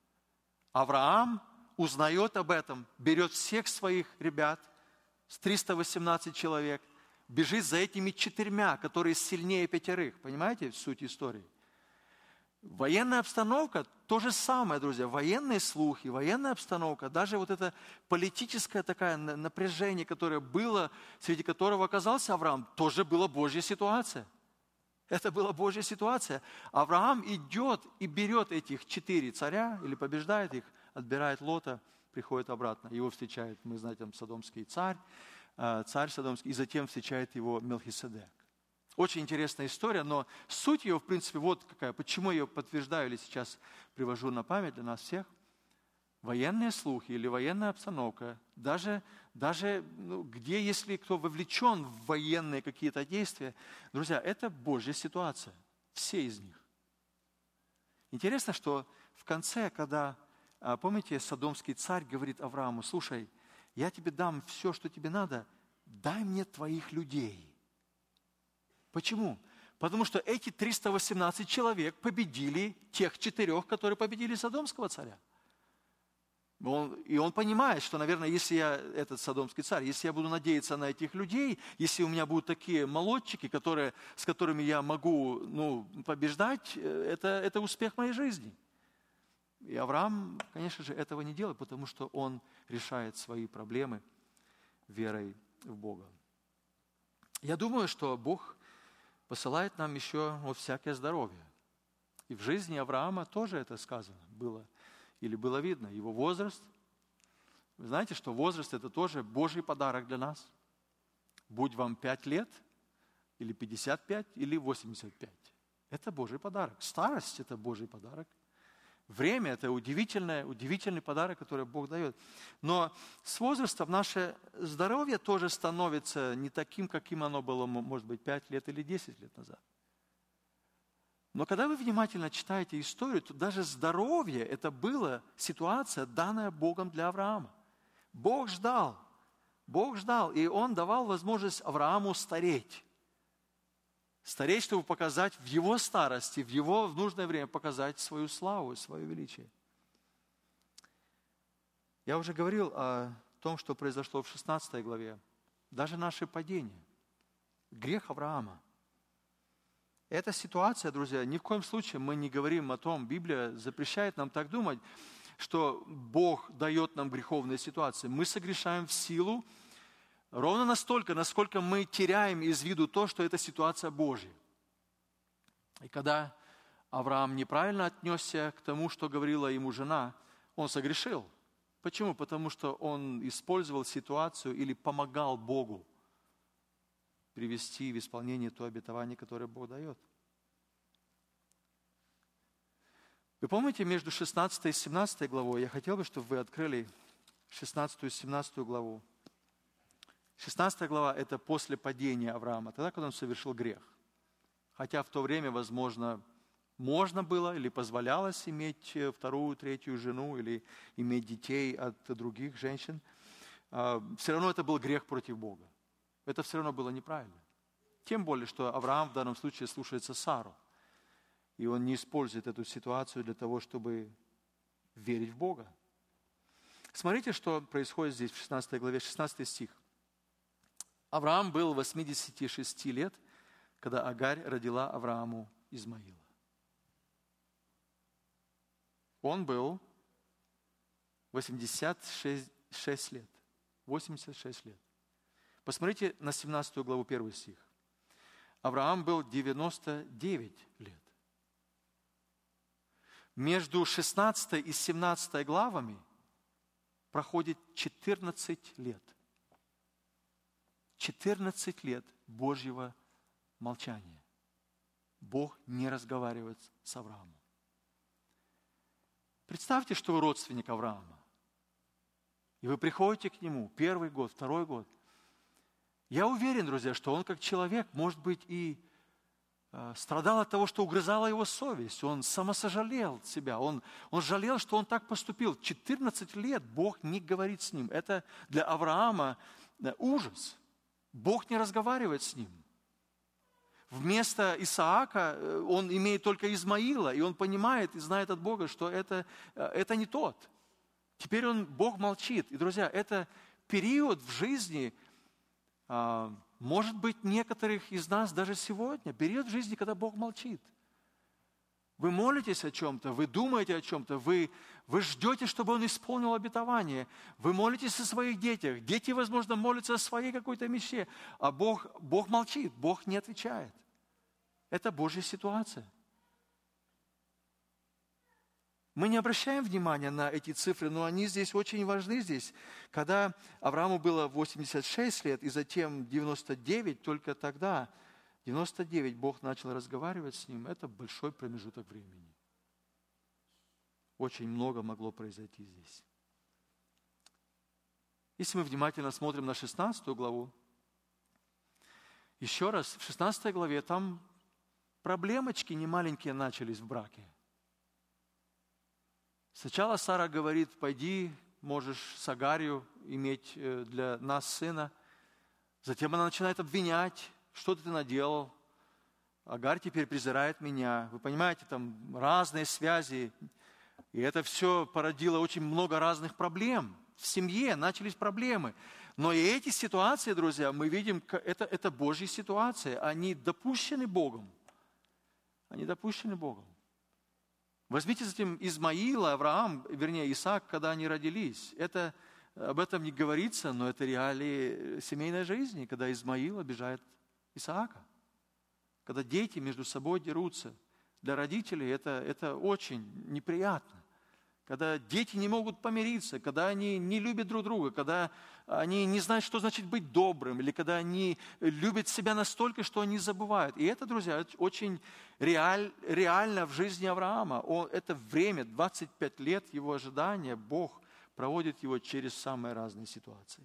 Авраам узнает об этом, берет всех своих ребят, с триста восемнадцать человек, бежит за этими четырьмя, которые сильнее пятерых. Понимаете суть истории? Военная обстановка – то же самое, друзья. Военные слухи, военная обстановка, даже вот это политическое такое напряжение, которое было, среди которого оказался Авраам, тоже была Божья ситуация. Это была Божья ситуация. Авраам идет и берет этих четыре царя, или побеждает их, отбирает Лота, приходит обратно. Его встречает, мы знаем, там, содомский царь, царь Содомский, и затем встречает его Мелхиседек. Очень интересная история, но суть ее, в принципе, вот какая. Почему я ее подтверждаю или сейчас привожу на память для нас всех? Военные слухи или военная обстановка, даже, даже ну, где, если кто вовлечен в военные какие-то действия, друзья, это Божья ситуация. Все из них. Интересно, что в конце, когда, помните, содомский царь говорит Аврааму: слушай, я тебе дам все, что тебе надо, дай мне твоих людей. Почему? Потому что эти триста восемнадцать человек победили тех четырех, которые победили содомского царя. Он, и он понимает, что, наверное, если я, этот содомский царь, если я буду надеяться на этих людей, если у меня будут такие молодчики, которые, с которыми я могу ну, побеждать, это, это успех моей жизни. И Авраам, конечно же, этого не делает, потому что он решает свои проблемы верой в Бога. Я думаю, что Бог посылает нам еще вот всякое здоровье. И в жизни Авраама тоже это сказано было, или было видно. Его возраст. Вы знаете, что возраст – это тоже Божий подарок для нас. Будь вам пять лет, или пятьдесят пять, или восемьдесят пять. Это Божий подарок. Старость – это Божий подарок. Время – это удивительный, удивительный подарок, который Бог дает. Но с возрастом наше здоровье тоже становится не таким, каким оно было, может быть, пять лет или десять лет назад. Но когда вы внимательно читаете историю, то даже здоровье – это была ситуация, данная Богом для Авраама. Бог ждал, Бог ждал, и Он давал возможность Аврааму стареть. Стареть, чтобы показать в его старости, в его в нужное время показать свою славу, свое величие. Я уже говорил о том, что произошло в шестнадцатой главе. Даже наше падение, грех Авраама. Эта ситуация, друзья, ни в коем случае мы не говорим о том, Библия запрещает нам так думать, что Бог дает нам греховные ситуации. Мы согрешаем в силу ровно настолько, насколько мы теряем из виду то, что это ситуация Божья. И когда Авраам неправильно отнесся к тому, что говорила ему жена, он согрешил. Почему? Потому что он использовал ситуацию или помогал Богу. привести в исполнение то обетование, которое Бог дает. Вы помните, между шестнадцатой и семнадцатой главой, я хотел бы, чтобы вы открыли шестнадцатую и семнадцатую главу. шестнадцатая глава – это после падения Авраама, тогда, когда он совершил грех. Хотя в то время, возможно, можно было или позволялось иметь вторую, третью жену или иметь детей от других женщин, все равно это был грех против Бога. Это все равно было неправильно. Тем более, что Авраам в данном случае слушается Сару. И он не использует эту ситуацию для того, чтобы верить в Бога. Смотрите, что происходит здесь в шестнадцатой главе, шестнадцатый стих. Авраам был восьмидесяти шести лет, когда Агарь родила Аврааму Измаила. Он был восемьдесят шесть лет. восемьдесят шесть лет. Посмотрите на семнадцатую главу, первый стих. Авраам был девяносто девять лет. Между шестнадцатой и семнадцатой главами проходит четырнадцать лет. четырнадцать лет Божьего молчания. Бог не разговаривает с Авраамом. Представьте, что вы родственник Авраама. И вы приходите к нему первый год, второй год. Я уверен, друзья, что он как человек, может быть, и э, страдал от того, что угрызала его совесть. Он самосожалел себя. Он, он жалел, что он так поступил. четырнадцать лет Бог не говорит с ним. Это для Авраама э, ужас. Бог не разговаривает с ним. Вместо Исаака он имеет только Измаила, и он понимает и знает от Бога, что это, это не тот. Теперь он, Бог молчит. И, друзья, это период в жизни, может быть, некоторых из нас даже сегодня, период в жизни, когда Бог молчит. Вы молитесь о чем-то, вы думаете о чем-то, вы, вы ждете, чтобы Он исполнил обетование. Вы молитесь о своих детях. Дети, возможно, молятся о своей какой-то мечте, а Бог, Бог молчит, Бог не отвечает. Это Божья ситуация. Мы не обращаем внимания на эти цифры, но они здесь очень важны здесь. Когда Аврааму было восемьдесят шесть лет и затем девяносто девять, только тогда, девяносто девять, Бог начал разговаривать с ним. Это большой промежуток времени. Очень много могло произойти здесь. Если мы внимательно смотрим на шестнадцатую главу, еще раз, в шестнадцатой главе там проблемочки немаленькие начались в браке. Сначала Сара говорит: пойди, можешь с Агарью иметь для нас сына. Затем она начинает обвинять: что ты наделал? Агарь теперь презирает меня. Вы понимаете, там разные связи. И это все породило очень много разных проблем. В семье начались проблемы. Но и эти ситуации, друзья, мы видим, это, это Божьи ситуации. Они допущены Богом. Они допущены Богом. Возьмите затем Измаила, Авраам, вернее Исаак, когда они родились. Это, об этом не говорится, но это реалии семейной жизни, когда Измаил обижает Исаака. Когда дети между собой дерутся. Для родителей это, это очень неприятно. Когда дети не могут помириться, когда они не любят друг друга, когда они не знают, что значит быть добрым, или когда они любят себя настолько, что они забывают. И это, друзья, очень реаль, реально в жизни Авраама. Он, это время, двадцать пять лет его ожидания, Бог проводит его через самые разные ситуации.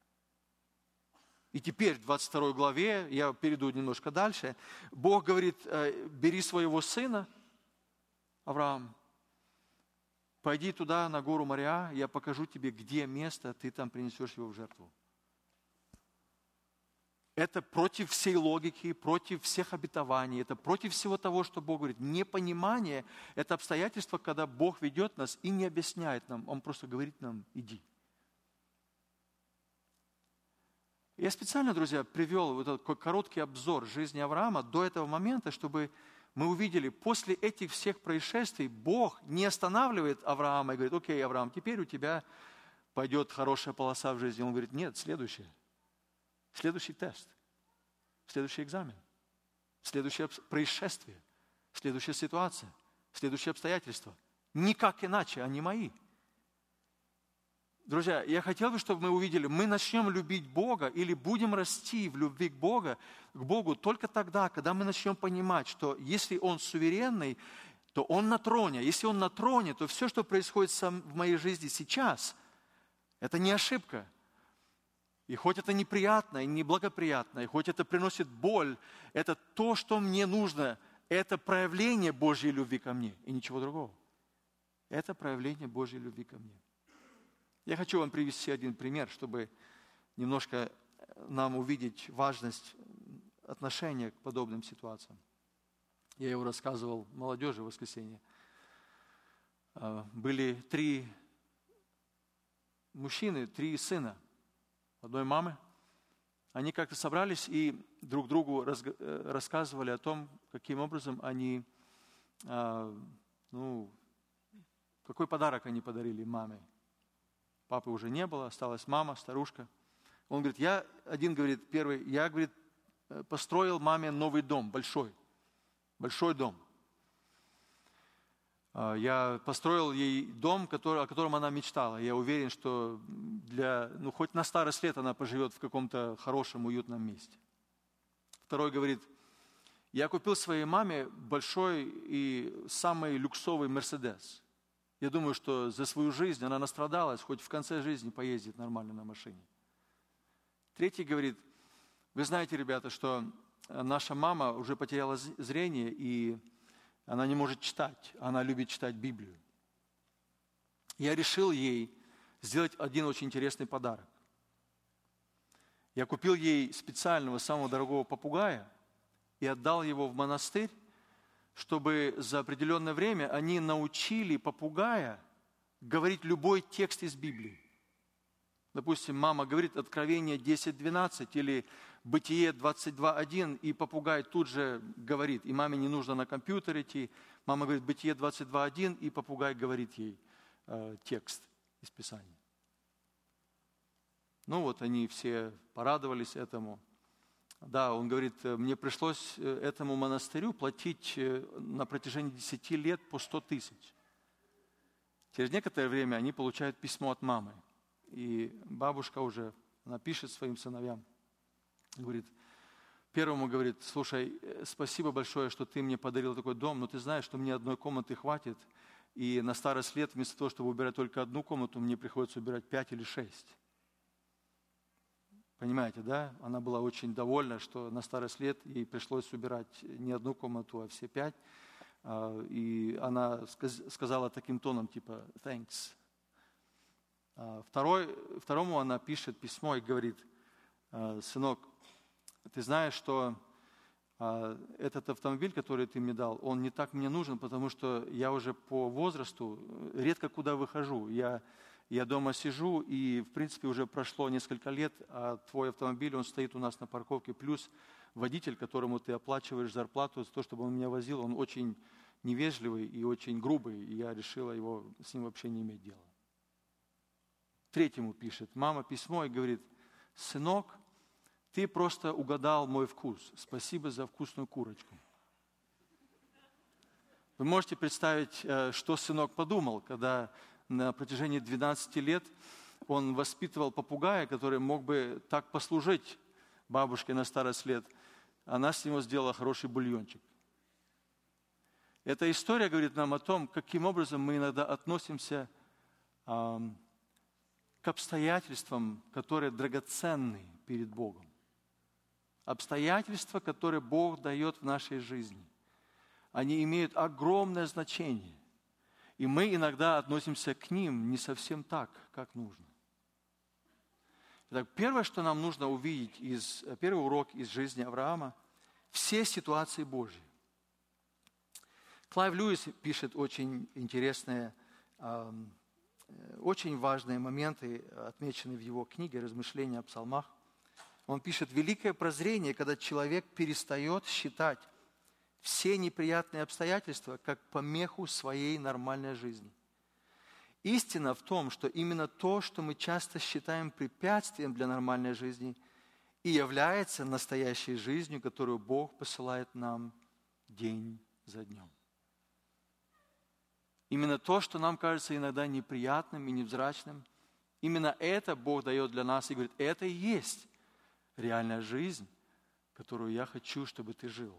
И теперь в двадцать второй главе, я перейду немножко дальше, Бог говорит: бери своего сына, Авраам, пойди туда, на гору Мория, я покажу тебе, где место, ты там принесешь его в жертву. Это против всей логики, против всех обетований, это против всего того, что Бог говорит. Непонимание – это обстоятельство, когда Бог ведет нас и не объясняет нам, Он просто говорит нам: иди. Я специально, друзья, привел вот этот короткий обзор жизни Авраама до этого момента, чтобы мы увидели, после этих всех происшествий Бог не останавливает Авраама и говорит: окей, Авраам, теперь у тебя пойдет хорошая полоса в жизни. Он говорит: нет, следующее. Следующий тест. Следующий экзамен. Следующее происшествие. Следующая ситуация. Следующие обстоятельства. Никак иначе, они мои. Друзья, я хотел бы, чтобы мы увидели, мы начнем любить Бога или будем расти в любви к Богу, к Богу только тогда, когда мы начнем понимать, что если Он суверенный, то Он на троне. Если Он на троне, то все, что происходит в моей жизни сейчас, это не ошибка. И хоть это неприятно и неблагоприятно, и хоть это приносит боль, это то, что мне нужно, это проявление Божьей любви ко мне, и ничего другого. Это проявление Божьей любви ко мне. Я хочу вам привести один пример, чтобы немножко нам увидеть важность отношения к подобным ситуациям. Я его рассказывал молодежи в воскресенье. Были три мужчины, три сына одной мамы. Они как-то собрались и друг другу рассказывали о том, каким образом они, ну, какой подарок они подарили маме. Папы уже не было, осталась мама, старушка. Он говорит, я, один говорит, первый, я, говорит, построил маме новый дом, большой, большой дом. Я построил ей дом, который, о котором она мечтала. Я уверен, что для, ну, хоть на старость лет она поживет в каком-то хорошем, уютном месте. Второй говорит, я купил своей маме большой и самый люксовый Мерседес. Я думаю, что за свою жизнь она настрадалась, хоть в конце жизни поездит нормально на машине. Третий говорит, вы знаете, ребята, что наша мама уже потеряла зрение, и она не может читать, она любит читать Библию. Я решил ей сделать один очень интересный подарок. Я купил ей специального, самого дорогого попугая и отдал его в монастырь, чтобы за определенное время они научили попугая говорить любой текст из Библии. Допустим, мама говорит Откровение десять двенадцать или Бытие двадцать два один, и попугай тут же говорит, и маме не нужно на компьютер идти. Мама говорит Бытие двадцать два один, и попугай говорит ей э, текст из Писания. Ну вот они все порадовались этому. Да, он говорит, мне пришлось этому монастырю платить на протяжении десяти лет по сто тысяч. Через некоторое время они получают письмо от мамы. И бабушка уже, она пишет своим сыновьям, говорит, первому говорит, слушай, спасибо большое, что ты мне подарил такой дом, но ты знаешь, что мне одной комнаты хватит, и на старость лет вместо того, чтобы убирать только одну комнату, мне приходится убирать пять или шесть. Понимаете, да? Она была очень довольна, что на старость лет ей пришлось убирать не одну комнату, а все пять. И она сказала таким тоном, типа, thanks. Второй, второму она пишет письмо и говорит, сынок, ты знаешь, что этот автомобиль, который ты мне дал, он не так мне нужен, потому что я уже по возрасту редко куда выхожу. Я Я дома сижу, и, в принципе, уже прошло несколько лет, а твой автомобиль, он стоит у нас на парковке, плюс водитель, которому ты оплачиваешь зарплату за то, чтобы он меня возил, он очень невежливый и очень грубый, и я решила его, с ним вообще не иметь дела. Третьему пишет мама письмо и говорит, сынок, ты просто угадал мой вкус, спасибо за вкусную курочку. Вы можете представить, что сынок подумал, когда на протяжении двенадцати лет он воспитывал попугая, который мог бы так послужить бабушке на старость лет. Она с него сделала хороший бульончик. Эта история говорит нам о том, каким образом мы иногда относимся э, к обстоятельствам, которые драгоценны перед Богом. Обстоятельства, которые Бог дает в нашей жизни, они имеют огромное значение. И мы иногда относимся к ним не совсем так, как нужно. Итак, первое, что нам нужно увидеть, из, первый урок из жизни Авраама, все ситуации Божьи. Клайв Льюис пишет очень интересные, очень важные моменты, отмеченные в его книге «Размышления о псалмах». Он пишет, великое прозрение, когда человек перестает считать все неприятные обстоятельства как помеху своей нормальной жизни. Истина в том, что именно то, что мы часто считаем препятствием для нормальной жизни, и является настоящей жизнью, которую Бог посылает нам день за днем. Именно то, что нам кажется иногда неприятным и невзрачным, Именно это Бог дает для нас и говорит, это и есть реальная жизнь, которую я хочу, чтобы ты жил.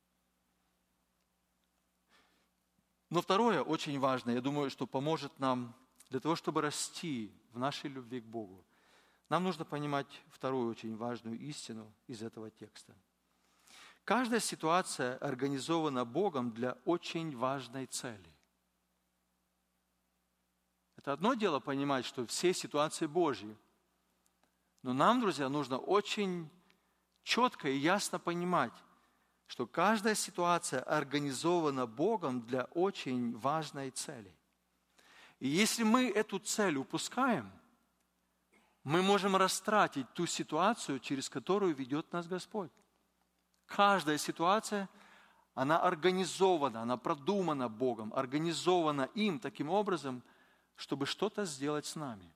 Но второе, очень важное, я думаю, что поможет нам для того, чтобы расти в нашей любви к Богу. Нам нужно понимать вторую очень важную истину из этого текста. Каждая ситуация организована Богом для очень важной цели. Это одно дело понимать, что все ситуации Божьи. Но нам, друзья, нужно очень четко и ясно понимать, что каждая ситуация организована Богом для очень важной цели. И если мы эту цель упускаем, мы можем растратить ту ситуацию, через которую ведет нас Господь. Каждая ситуация, она организована, она продумана Богом, организована им таким образом, чтобы что-то сделать с нами.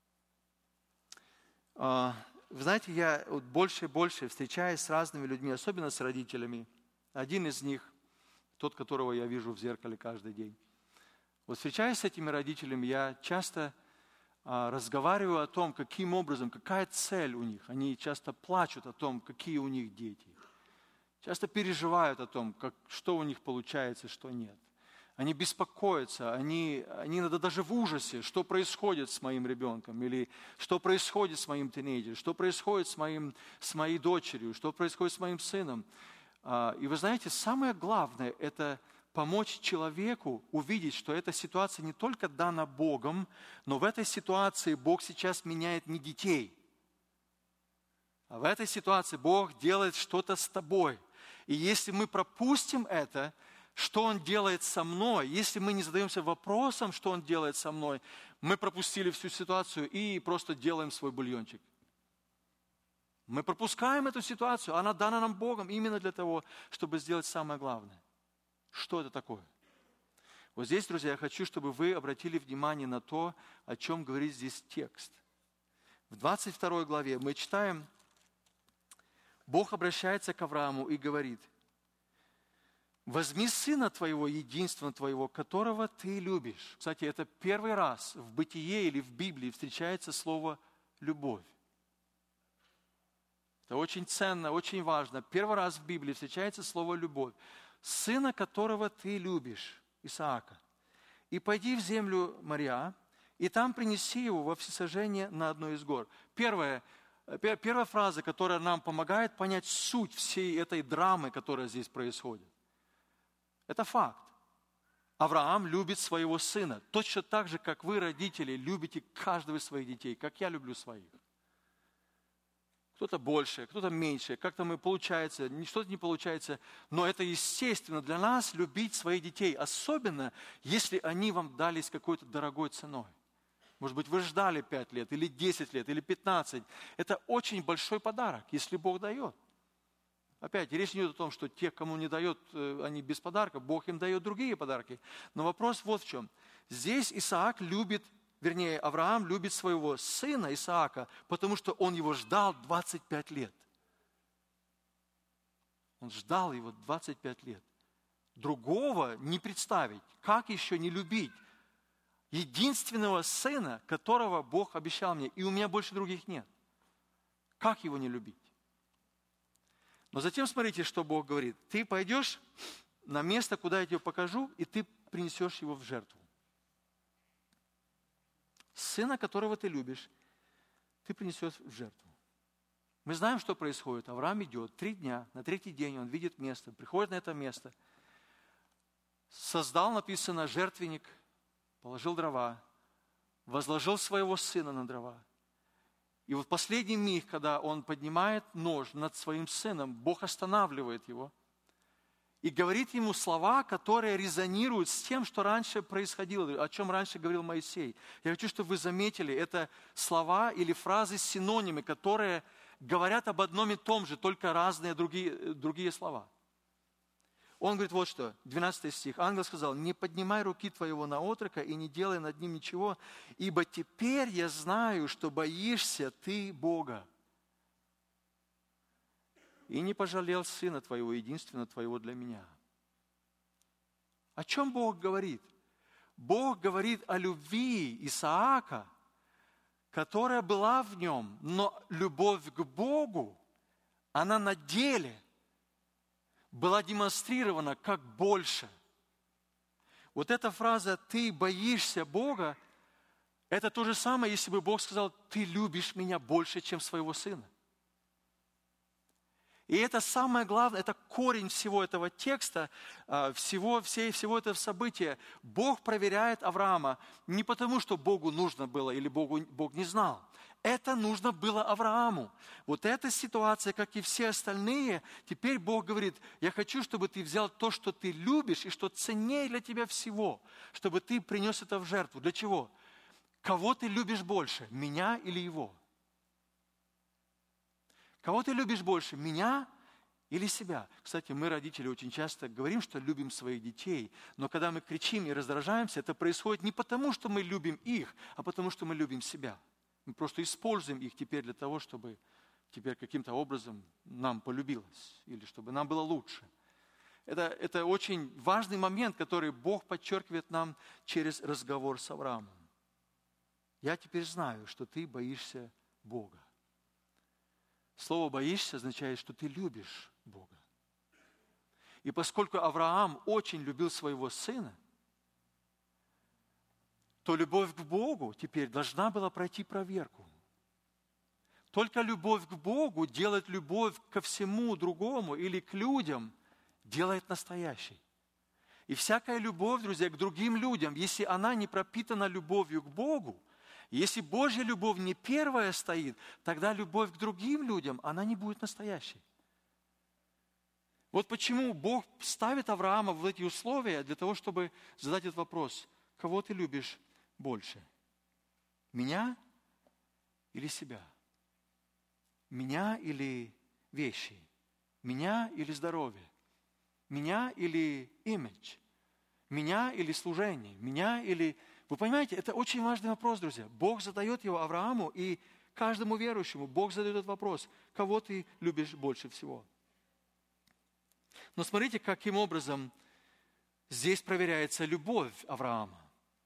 Вы знаете, я вот больше и больше встречаюсь с разными людьми, особенно с родителями. Один из них, тот, которого я вижу в зеркале каждый день. Вот встречаясь с этими родителями, я часто а, разговариваю о том, каким образом, какая цель у них. Они часто плачут о том, какие у них дети. Часто переживают о том, как, что у них получается, что нет. Они беспокоятся, они, они иногда даже в ужасе, что происходит с моим ребенком, или что происходит с моим тинейджером, что происходит с, моим, с моей дочерью, что происходит с моим сыном. И вы знаете, самое главное – это помочь человеку увидеть, что эта ситуация не только дана Богом, но в этой ситуации Бог сейчас меняет не детей, а в этой ситуации Бог делает что-то с тобой. И если мы пропустим это, что Он делает со мной, если мы не задаемся вопросом, что Он делает со мной, мы пропустили всю ситуацию и просто делаем свой бульончик. Мы пропускаем эту ситуацию, она дана нам Богом именно для того, чтобы сделать самое главное. Что это такое? Вот здесь, друзья, я хочу, чтобы вы обратили внимание на то, о чем говорит здесь текст. В двадцать второй главе мы читаем, Бог обращается к Аврааму и говорит: «Возьми сына твоего, единственного твоего, которого ты любишь». Кстати, это первый раз в Бытие или в Библии встречается слово «любовь». Это очень ценно, очень важно. Первый раз в Библии встречается слово «любовь». «Сына, которого ты любишь», Исаака. «И пойди в землю Мориа, и там принеси его во всесожжение на одной из гор». Первая, первая фраза, которая нам помогает понять суть всей этой драмы, которая здесь происходит. Это факт. Авраам любит своего сына, точно так же, как вы, родители, любите каждого из своих детей, как я люблю своих. Кто-то больше, кто-то меньше, как-то мы получается, что-то не получается, но это естественно для нас любить своих детей, особенно если они вам дались какой-то дорогой ценой. Может быть, вы ждали пять лет, или десять лет, или пятнадцать. Это очень большой подарок, если Бог дает. Опять, речь не идет о том, что те, кому не дает, они без подарка, Бог им дает другие подарки. Но вопрос вот в чем. Здесь Исаак любит, вернее, Авраам любит своего сына Исаака, потому что он его ждал двадцать пять лет. Он ждал его двадцать пять лет. Другого не представить, как еще не любить единственного сына, которого Бог обещал мне, и у меня больше других нет. Как его не любить? Но затем смотрите, что Бог говорит. Ты пойдешь на место, куда я тебе покажу, и ты принесешь его в жертву. Сына, которого ты любишь, ты принесешь в жертву. Мы знаем, что происходит. Авраам идет три дня, на третий день он видит место, приходит на это место, создал, написано, жертвенник, положил дрова, возложил своего сына на дрова. И вот в последний миг, когда он поднимает нож над своим сыном, Бог останавливает его и говорит ему слова, которые резонируют с тем, что раньше происходило, о чем раньше говорил Моисей. Я хочу, чтобы вы заметили, это слова или фразы синонимы, которые говорят об одном и том же, только разные другие, другие слова. Он говорит вот что, двенадцатый стих. Ангел сказал: «Не поднимай руки твоего на отрока и не делай над ним ничего, ибо теперь я знаю, что боишься ты Бога. И не пожалел сына твоего, единственного твоего для меня». О чем Бог говорит? Бог говорит о любви Исаака которая была в нем, но любовь к Богу, она на деле была демонстрирована как больше. Вот эта фраза «ты боишься Бога», это то же самое, если бы Бог сказал «ты любишь меня больше, чем своего сына». И это самое главное, это корень всего этого текста, всего, всей, всего этого события. Бог проверяет Авраама не потому, что Богу нужно было или Богу, Бог не знал. Это нужно было Аврааму. Вот эта ситуация, как и все остальные, теперь Бог говорит, я хочу, чтобы ты взял то, что ты любишь и что ценнее для тебя всего, чтобы ты принес это в жертву. Для чего? Кого ты любишь больше, меня или его? Кого ты любишь больше, меня или себя? Кстати, мы, родители, очень часто говорим, что любим своих детей, но когда мы кричим и раздражаемся, это происходит не потому, что мы любим их, а потому, что мы любим себя. Мы просто используем их теперь для того, чтобы теперь каким-то образом нам полюбилось, или чтобы нам было лучше. Это, это очень важный момент, который Бог подчеркивает нам через разговор с Авраамом. Я теперь знаю, что ты боишься Бога. Слово «боишься» означает, что ты любишь Бога. И поскольку Авраам очень любил своего сына, то любовь к Богу теперь должна была пройти проверку. Только любовь к Богу делает любовь ко всему другому или к людям, делает настоящей. И всякая любовь, друзья, к другим людям, если она не пропитана любовью к Богу, если Божья любовь не первая стоит, тогда любовь к другим людям, она не будет настоящей. Вот почему Бог ставит Авраама в эти условия для того, чтобы задать этот вопрос. Кого ты любишь больше? Меня или себя? Меня или вещи? Меня или здоровье? Меня или имидж? Меня или служение? Меня или... Вы понимаете, это очень важный вопрос, друзья. Бог задает его Аврааму и каждому верующему. Бог задает этот вопрос. Кого ты любишь больше всего? Но смотрите, каким образом здесь проверяется любовь Авраама.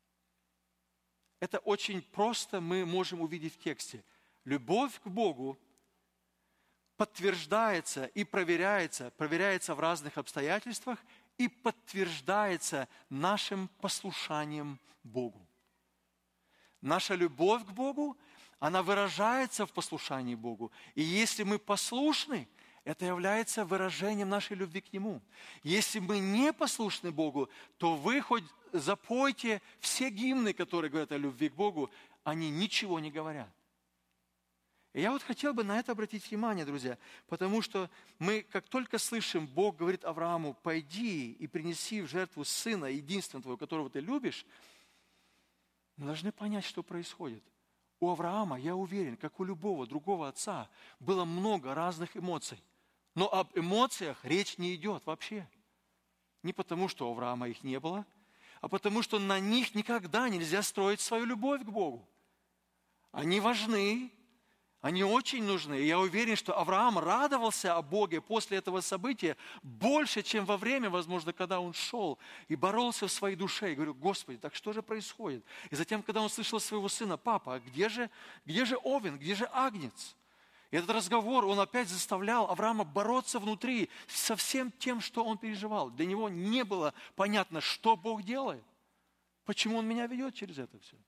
Это очень просто мы можем увидеть в тексте. Любовь к Богу подтверждается и проверяется, проверяется в разных обстоятельствах и подтверждается нашим послушанием Богу. Наша любовь к Богу, она выражается в послушании Богу. И если мы послушны, это является выражением нашей любви к Нему. Если мы не послушны Богу, то вы хоть запойте все гимны, которые говорят о любви к Богу, они ничего не говорят. И я вот хотел бы на это обратить внимание, друзья, потому что мы, как только слышим, Бог говорит Аврааму, пойди и принеси в жертву сына, единственного твоего, которого ты любишь, мы должны понять, что происходит. У Авраама, я уверен, как у любого другого отца, было много разных эмоций. Но об эмоциях речь не идет вообще. Не потому, что у Авраама их не было, а потому, что на них никогда нельзя строить свою любовь к Богу. Они важны, они очень нужны. И я уверен, что Авраам радовался о Боге после этого события больше, чем во время, возможно, когда он шел и боролся в своей душе. И говорю, Господи, так что же происходит? И затем, когда он слышал своего сына, папа, а где же, где же овен, где же агнец? И этот разговор, он опять заставлял Авраама бороться внутри со всем тем, что он переживал. Для него не было понятно, что Бог делает. Почему Он меня ведет через это все.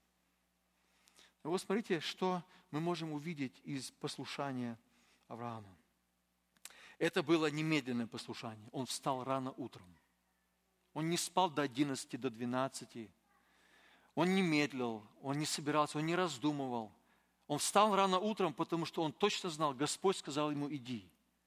И вот смотрите, что мы можем увидеть из послушания Авраама. Это было немедленное послушание. Он встал рано утром. Он не спал до одиннадцати, до двенадцати. Он не медлил, он не собирался, он не раздумывал. Он встал рано утром, потому что он точно знал, Господь сказал ему, иди.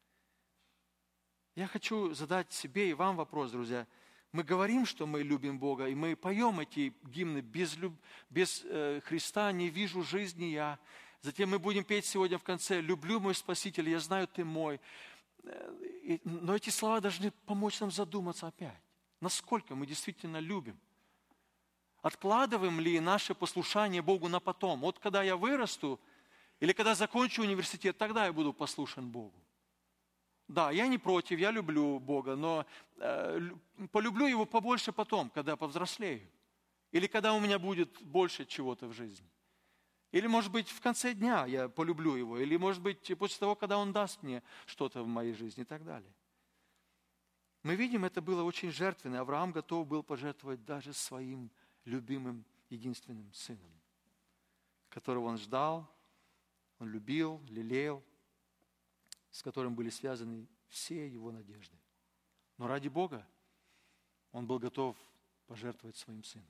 Я хочу задать себе и вам вопрос, друзья. Мы говорим, что мы любим Бога, и мы поем эти гимны без, люб... без э, Христа, не вижу жизни я. Затем мы будем петь сегодня в конце, люблю мой Спаситель, я знаю, ты мой. И... Но эти слова должны помочь нам задуматься опять. Насколько мы действительно любим. Откладываем ли наше послушание Богу на потом? Вот когда я вырасту, или когда закончу университет, тогда я буду послушен Богу. Да, я не против, я люблю Бога, но э, полюблю Его побольше потом, когда повзрослею. Или когда у меня будет больше чего-то в жизни. Или, может быть, в конце дня я полюблю его. Или, может быть, после того, когда он даст мне что-то в моей жизни и так далее. Мы видим, это было очень жертвенно. Авраам готов был пожертвовать даже своим любимым единственным сыном, которого он ждал, он любил, лелеял, с которым были связаны все его надежды. Но ради Бога он был готов пожертвовать своим сыном.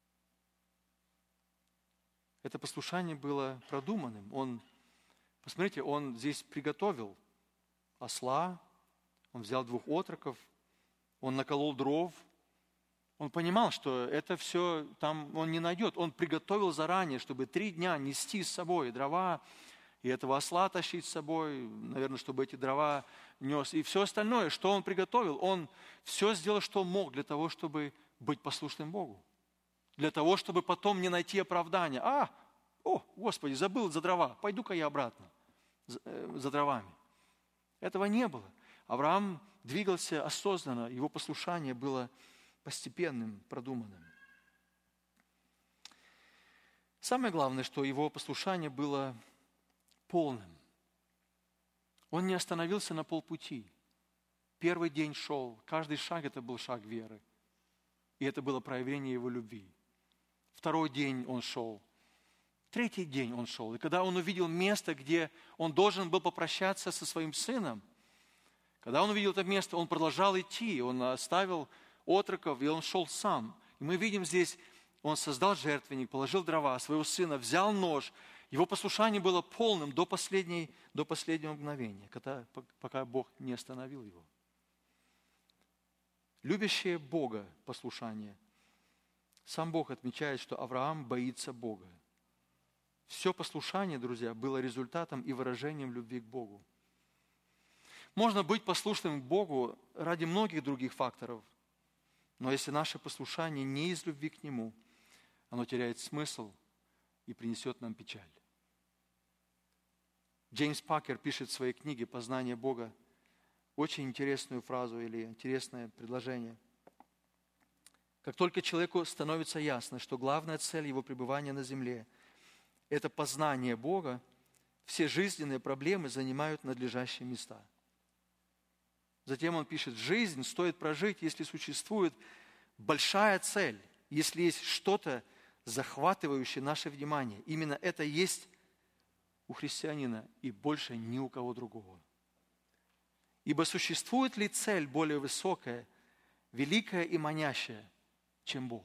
Это послушание было продуманным. Он, посмотрите, он здесь приготовил осла, он взял двух отроков, он наколол дров. Он понимал, что это все там он не найдет. Он приготовил заранее, чтобы три дня нести с собой дрова, и этого осла тащить с собой, наверное, чтобы эти дрова нес. И все остальное, что он приготовил, он все сделал, что мог для того, чтобы быть послушным Богу. Для того, чтобы потом не найти оправдания. А, о, Господи, забыл за дрова, пойду-ка я обратно за, э, за дровами. Этого не было. Авраам двигался осознанно, его послушание было постепенным, продуманным. Самое главное, что его послушание было полным. Он не остановился на полпути. Первый день шел, каждый шаг это был шаг веры. И это было проявление его любви. Второй день он шел. Третий день он шел. И когда он увидел место, где он должен был попрощаться со своим сыном, когда он увидел это место, он продолжал идти. Он оставил отроков, и он шел сам. И мы видим здесь, он создал жертвенник, положил дрова, своего сына, взял нож. Его послушание было полным до, последней, до последнего мгновения, когда, пока Бог не остановил его. Любящее Бога послушание. Сам Бог отмечает, что Авраам боится Бога. Все послушание, друзья, было результатом и выражением любви к Богу. Можно быть послушным к Богу ради многих других факторов, но если наше послушание не из любви к Нему, оно теряет смысл и принесет нам печаль. Джеймс Пакер пишет в своей книге «Познание Бога» очень интересную фразу или интересное предложение. Как только человеку становится ясно, что главная цель его пребывания на земле – это познание Бога, все жизненные проблемы занимают надлежащие места. Затем он пишет, жизнь стоит прожить, если существует большая цель, если есть что-то, захватывающее наше внимание. Именно это есть у христианина и больше ни у кого другого. Ибо существует ли цель более высокая, великая и манящая, чем Бог?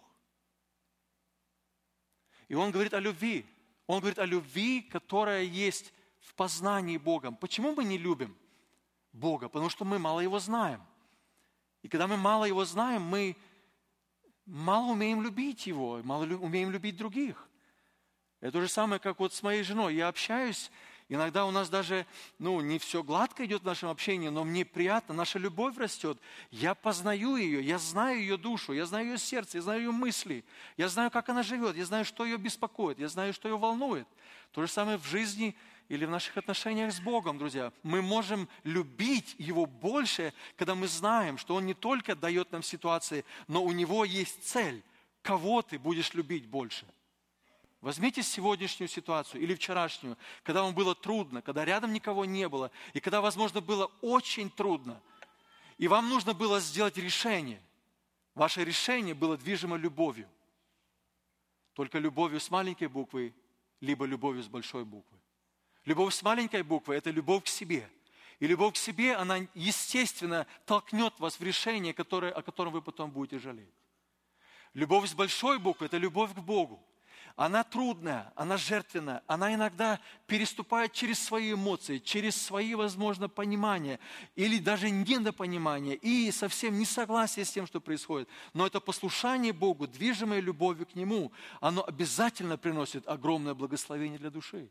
И он говорит о любви. Он говорит о любви, которая есть в познании Богом. Почему мы не любим Бога? Потому что мы мало Его знаем. И когда мы мало Его знаем, мы мало умеем любить Его, мало умеем любить других. Это то же самое, как вот с моей женой. Я общаюсь, иногда у нас даже, ну, не все гладко идет в нашем общении, но мне приятно, наша любовь растет. Я познаю ее, я знаю ее душу, я знаю ее сердце, я знаю ее мысли, я знаю, как она живет, я знаю, что ее беспокоит, я знаю, что ее волнует. То же самое в жизни или в наших отношениях с Богом, друзья. Мы можем любить Его больше, когда мы знаем, что Он не только дает нам ситуации, но у Него есть цель. Кого ты будешь любить больше? Возьмите сегодняшнюю ситуацию или вчерашнюю, когда вам было трудно, когда рядом никого не было, и когда, возможно, было очень трудно, и вам нужно было сделать решение. Ваше решение было движимо любовью. Только любовью с маленькой буквы, либо любовью с большой буквы. Любовь с маленькой буквы – это любовь к себе. И любовь к себе, она, естественно, толкнет вас в решение, которое, о котором вы потом будете жалеть. Любовь с большой буквы – это любовь к Богу. Она трудная, она жертвенная, она иногда переступает через свои эмоции, через свои, возможно, понимания или даже недопонимания и совсем несогласие с тем, что происходит. Но это послушание Богу, движимое любовью к Нему, оно обязательно приносит огромное благословение для души.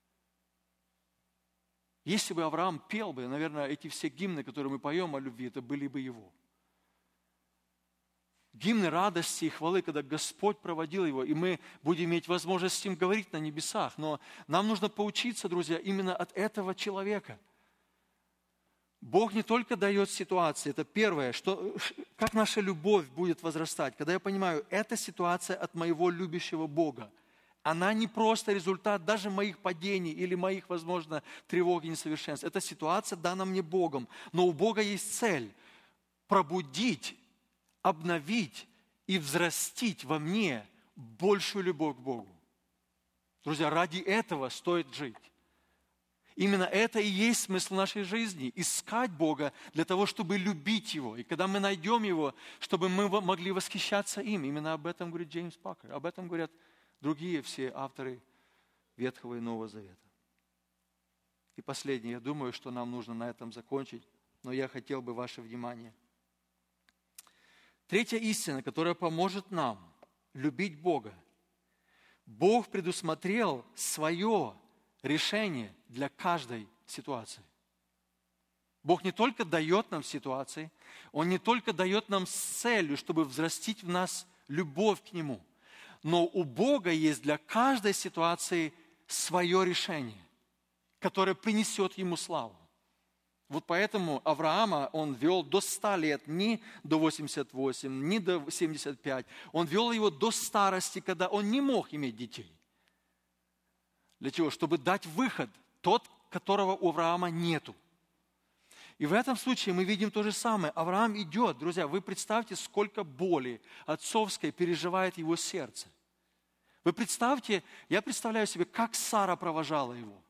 Если бы Авраам пел бы, наверное, эти все гимны, которые мы поем о любви, это были бы его. Гимны радости и хвалы, когда Господь проводил его, и мы будем иметь возможность с ним говорить на небесах. Но нам нужно поучиться, друзья, именно от этого человека. Бог не только дает ситуации, это первое, что, как наша любовь будет возрастать. Когда я понимаю, эта ситуация от моего любящего Бога, она не просто результат даже моих падений или моих, возможно, тревог и несовершенств. Это ситуация дана мне Богом. Но у Бога есть цель – пробудить, обновить и взрастить во мне большую любовь к Богу. Друзья, ради этого стоит жить. Именно это и есть смысл нашей жизни – искать Бога для того, чтобы любить Его. И когда мы найдем Его, чтобы мы могли восхищаться им. Именно об этом говорит Джеймс Пакер. Об этом говорят другие все авторы Ветхого и Нового Завета. И последнее, я думаю, что нам нужно на этом закончить, но я хотел бы ваше внимание. Третья истина, которая поможет нам любить Бога. Бог предусмотрел свое решение для каждой ситуации. Бог не только дает нам ситуации, Он не только дает нам с целью, чтобы взрастить в нас любовь к Нему, но у Бога есть для каждой ситуации свое решение, которое принесет Ему славу. Вот поэтому Авраама Он вел до ста лет, не до восьмидесяти восьми, не до семидесяти пяти. Он вел его до старости, когда он не мог иметь детей. Для чего? Чтобы дать выход, тот, которого у Авраама нету. И в этом случае мы видим то же самое. Авраам идет, друзья, вы представьте, сколько боли отцовской переживает его сердце. Вы представьте, я представляю себе, как Сара провожала его.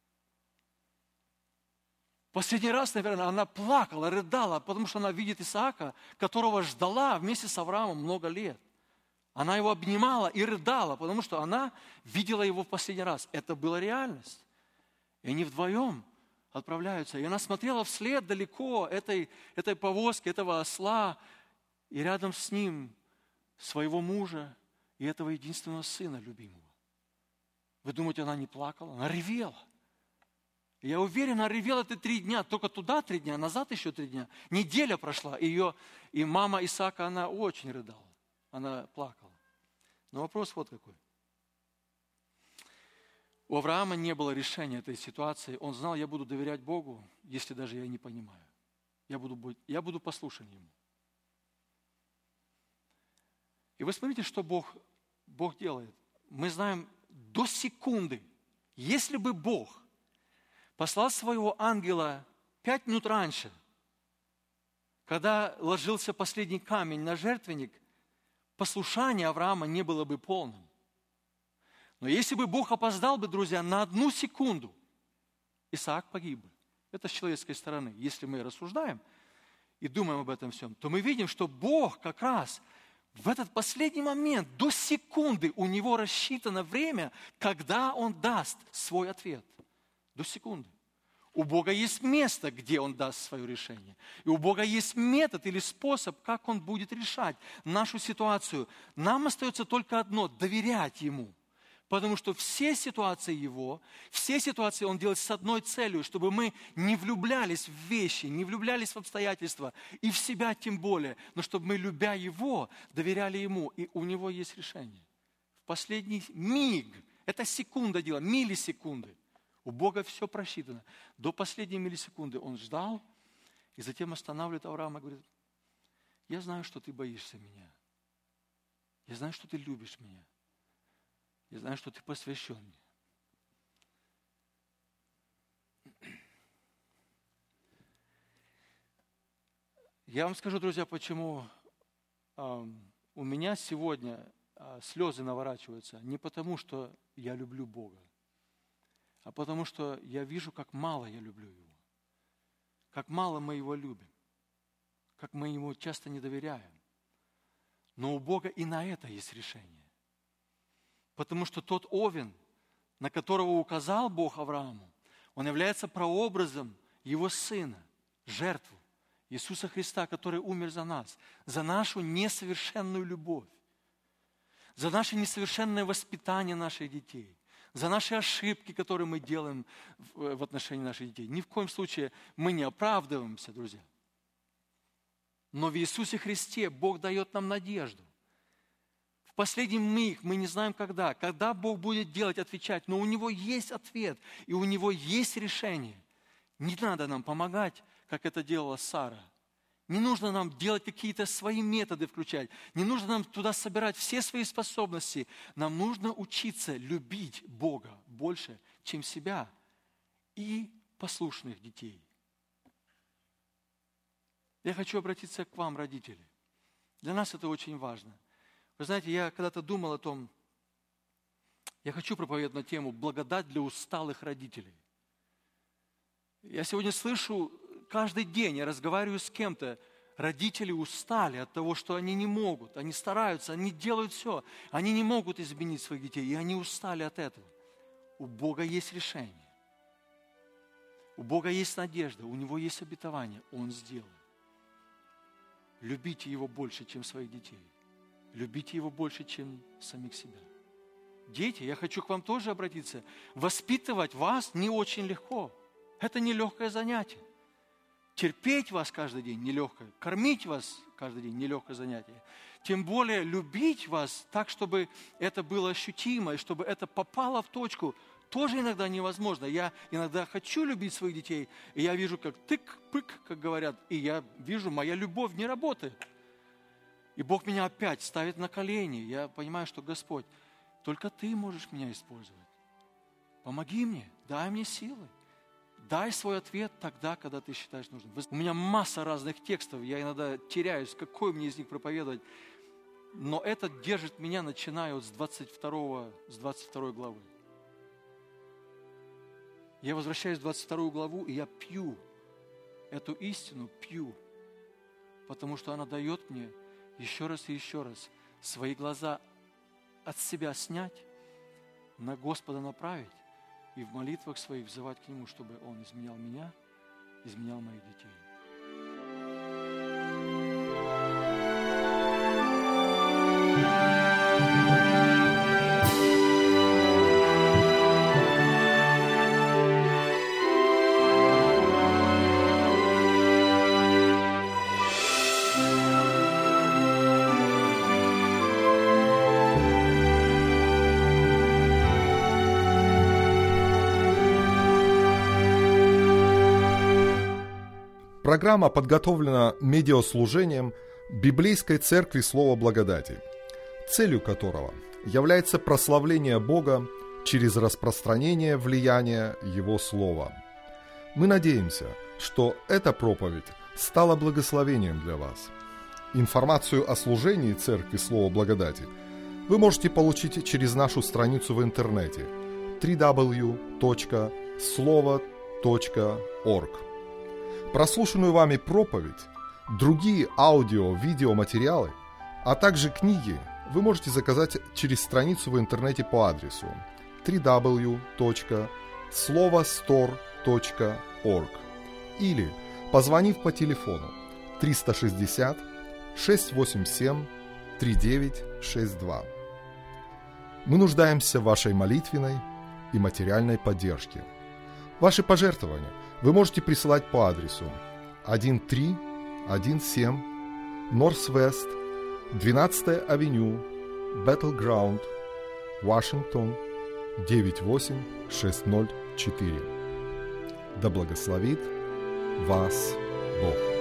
Последний раз, наверное, она плакала, рыдала, потому что она видит Исаака, которого ждала вместе с Авраамом много лет. Она его обнимала и рыдала, потому что она видела его в последний раз. Это была реальность. И они вдвоем отправляются. И она смотрела вслед далеко этой, этой повозки, этого осла, и рядом с ним своего мужа и этого единственного сына любимого. Вы думаете, она не плакала? Она ревела. Я уверен, она ревела это три дня, только туда три дня, назад еще три дня. Неделя прошла, и, ее, и мама Исаака, она очень рыдала, она плакала. Но вопрос вот какой. У Авраама не было решения этой ситуации. Он знал, я буду доверять Богу, если даже я не понимаю. Я буду, быть, я буду послушен Ему. И вы смотрите, что Бог, Бог делает. Мы знаем до секунды, если бы Бог послал своего ангела пять минут раньше, когда ложился последний камень на жертвенник, послушание Авраама не было бы полным. Но если бы Бог опоздал бы, друзья, на одну секунду, Исаак погиб бы. Это с человеческой стороны. Если мы рассуждаем и думаем об этом всем, то мы видим, что Бог как раз в этот последний момент, до секунды, у него рассчитано время, когда Он даст свой ответ. До секунды. У Бога есть место, где Он даст свое решение. И у Бога есть метод или способ, как Он будет решать нашу ситуацию. Нам остается только одно – доверять Ему. Потому что все ситуации Его, все ситуации Он делает с одной целью, чтобы мы не влюблялись в вещи, не влюблялись в обстоятельства, и в себя тем более, но чтобы мы, любя Его, доверяли Ему, и у Него есть решение. В последний миг, это секунда дела, миллисекунды, у Бога все просчитано. До последней миллисекунды Он ждал, и затем останавливает Авраама и говорит: я знаю, что ты боишься меня, я знаю, что ты любишь меня. Я знаю, что ты посвящен мне. Я вам скажу, друзья, почему э, у меня сегодня э, слезы наворачиваются. Не потому, что я люблю Бога, а потому, что я вижу, как мало я люблю Его. Как мало мы Его любим. Как мы Ему часто не доверяем. Но у Бога и на это есть решение. Потому что тот овен, на которого указал Бог Аврааму, он является прообразом Его Сына, жертву Иисуса Христа, который умер за нас, за нашу несовершенную любовь, за наше несовершенное воспитание наших детей, за наши ошибки, которые мы делаем в отношении наших детей. Ни в коем случае мы не оправдываемся, друзья. Но в Иисусе Христе Бог дает нам надежду. В последний миг, мы не знаем когда, когда Бог будет делать, отвечать, но у Него есть ответ, и у Него есть решение. Не надо нам помогать, как это делала Сара. Не нужно нам делать какие-то свои методы включать. Не нужно нам туда собирать все свои способности. Нам нужно учиться любить Бога больше, чем себя и послушных детей. Я хочу обратиться к вам, родители. Для нас это очень важно. Вы знаете, я когда-то думал о том, я хочу проповедовать на тему «Благодать для усталых родителей». Я сегодня слышу каждый день, я разговариваю с кем-то, родители устали от того, что они не могут, они стараются, они делают все, они не могут изменить своих детей, и они устали от этого. У Бога есть решение, у Бога есть надежда, у Него есть обетование, Он сделает. Любите Его больше, чем своих детей. Любите Его больше, чем самих себя. Дети, я хочу к вам тоже обратиться. Воспитывать вас не очень легко. Это нелегкое занятие. Терпеть вас каждый день нелегкое. Кормить вас каждый день нелегкое занятие. Тем более любить вас так, чтобы это было ощутимо, и чтобы это попало в точку, тоже иногда невозможно. Я иногда хочу любить своих детей, и я вижу, как тык-пык, как говорят, и я вижу, моя любовь не работает. И Бог меня опять ставит на колени. Я понимаю, что Господь, только Ты можешь меня использовать. Помоги мне, дай мне силы. Дай свой ответ тогда, когда ты считаешь нужным. У меня масса разных текстов, я иногда теряюсь, какой мне из них проповедовать. Но это держит меня, начиная вот с двадцать второго, с двадцать второй главы. Я возвращаюсь в двадцать вторую главу, и я пью эту истину, пью, потому что она дает мне еще раз и еще раз свои глаза от себя снять, на Господа направить и в молитвах своих взывать к Нему, чтобы Он изменял меня, изменял моих детей. Программа подготовлена медиаслужением Библейской Церкви Слова Благодати, целью которого является прославление Бога через распространение влияния Его Слова. Мы надеемся, что эта проповедь стала благословением для вас. Информацию о служении Церкви Слова Благодати вы можете получить через нашу страницу в интернете дабл ю дабл ю дабл ю точка слово точка орг. Прослушанную вами проповедь, другие аудио-видеоматериалы, а также книги вы можете заказать через страницу в интернете по адресу дабл ю дабл ю дабл ю точка слово стор точка орг или позвонив по телефону триста шестьдесят шестьсот восемьдесят семь тридцать девять шестьдесят два. Мы нуждаемся в вашей молитвенной и материальной поддержке. Ваши пожертвования вы можете присылать по адресу тысяча триста семнадцать Норс-Вест, двенадцатая авеню, Battleground, Вашингтон, девять восемь шесть ноль четыре. Да благословит вас Бог.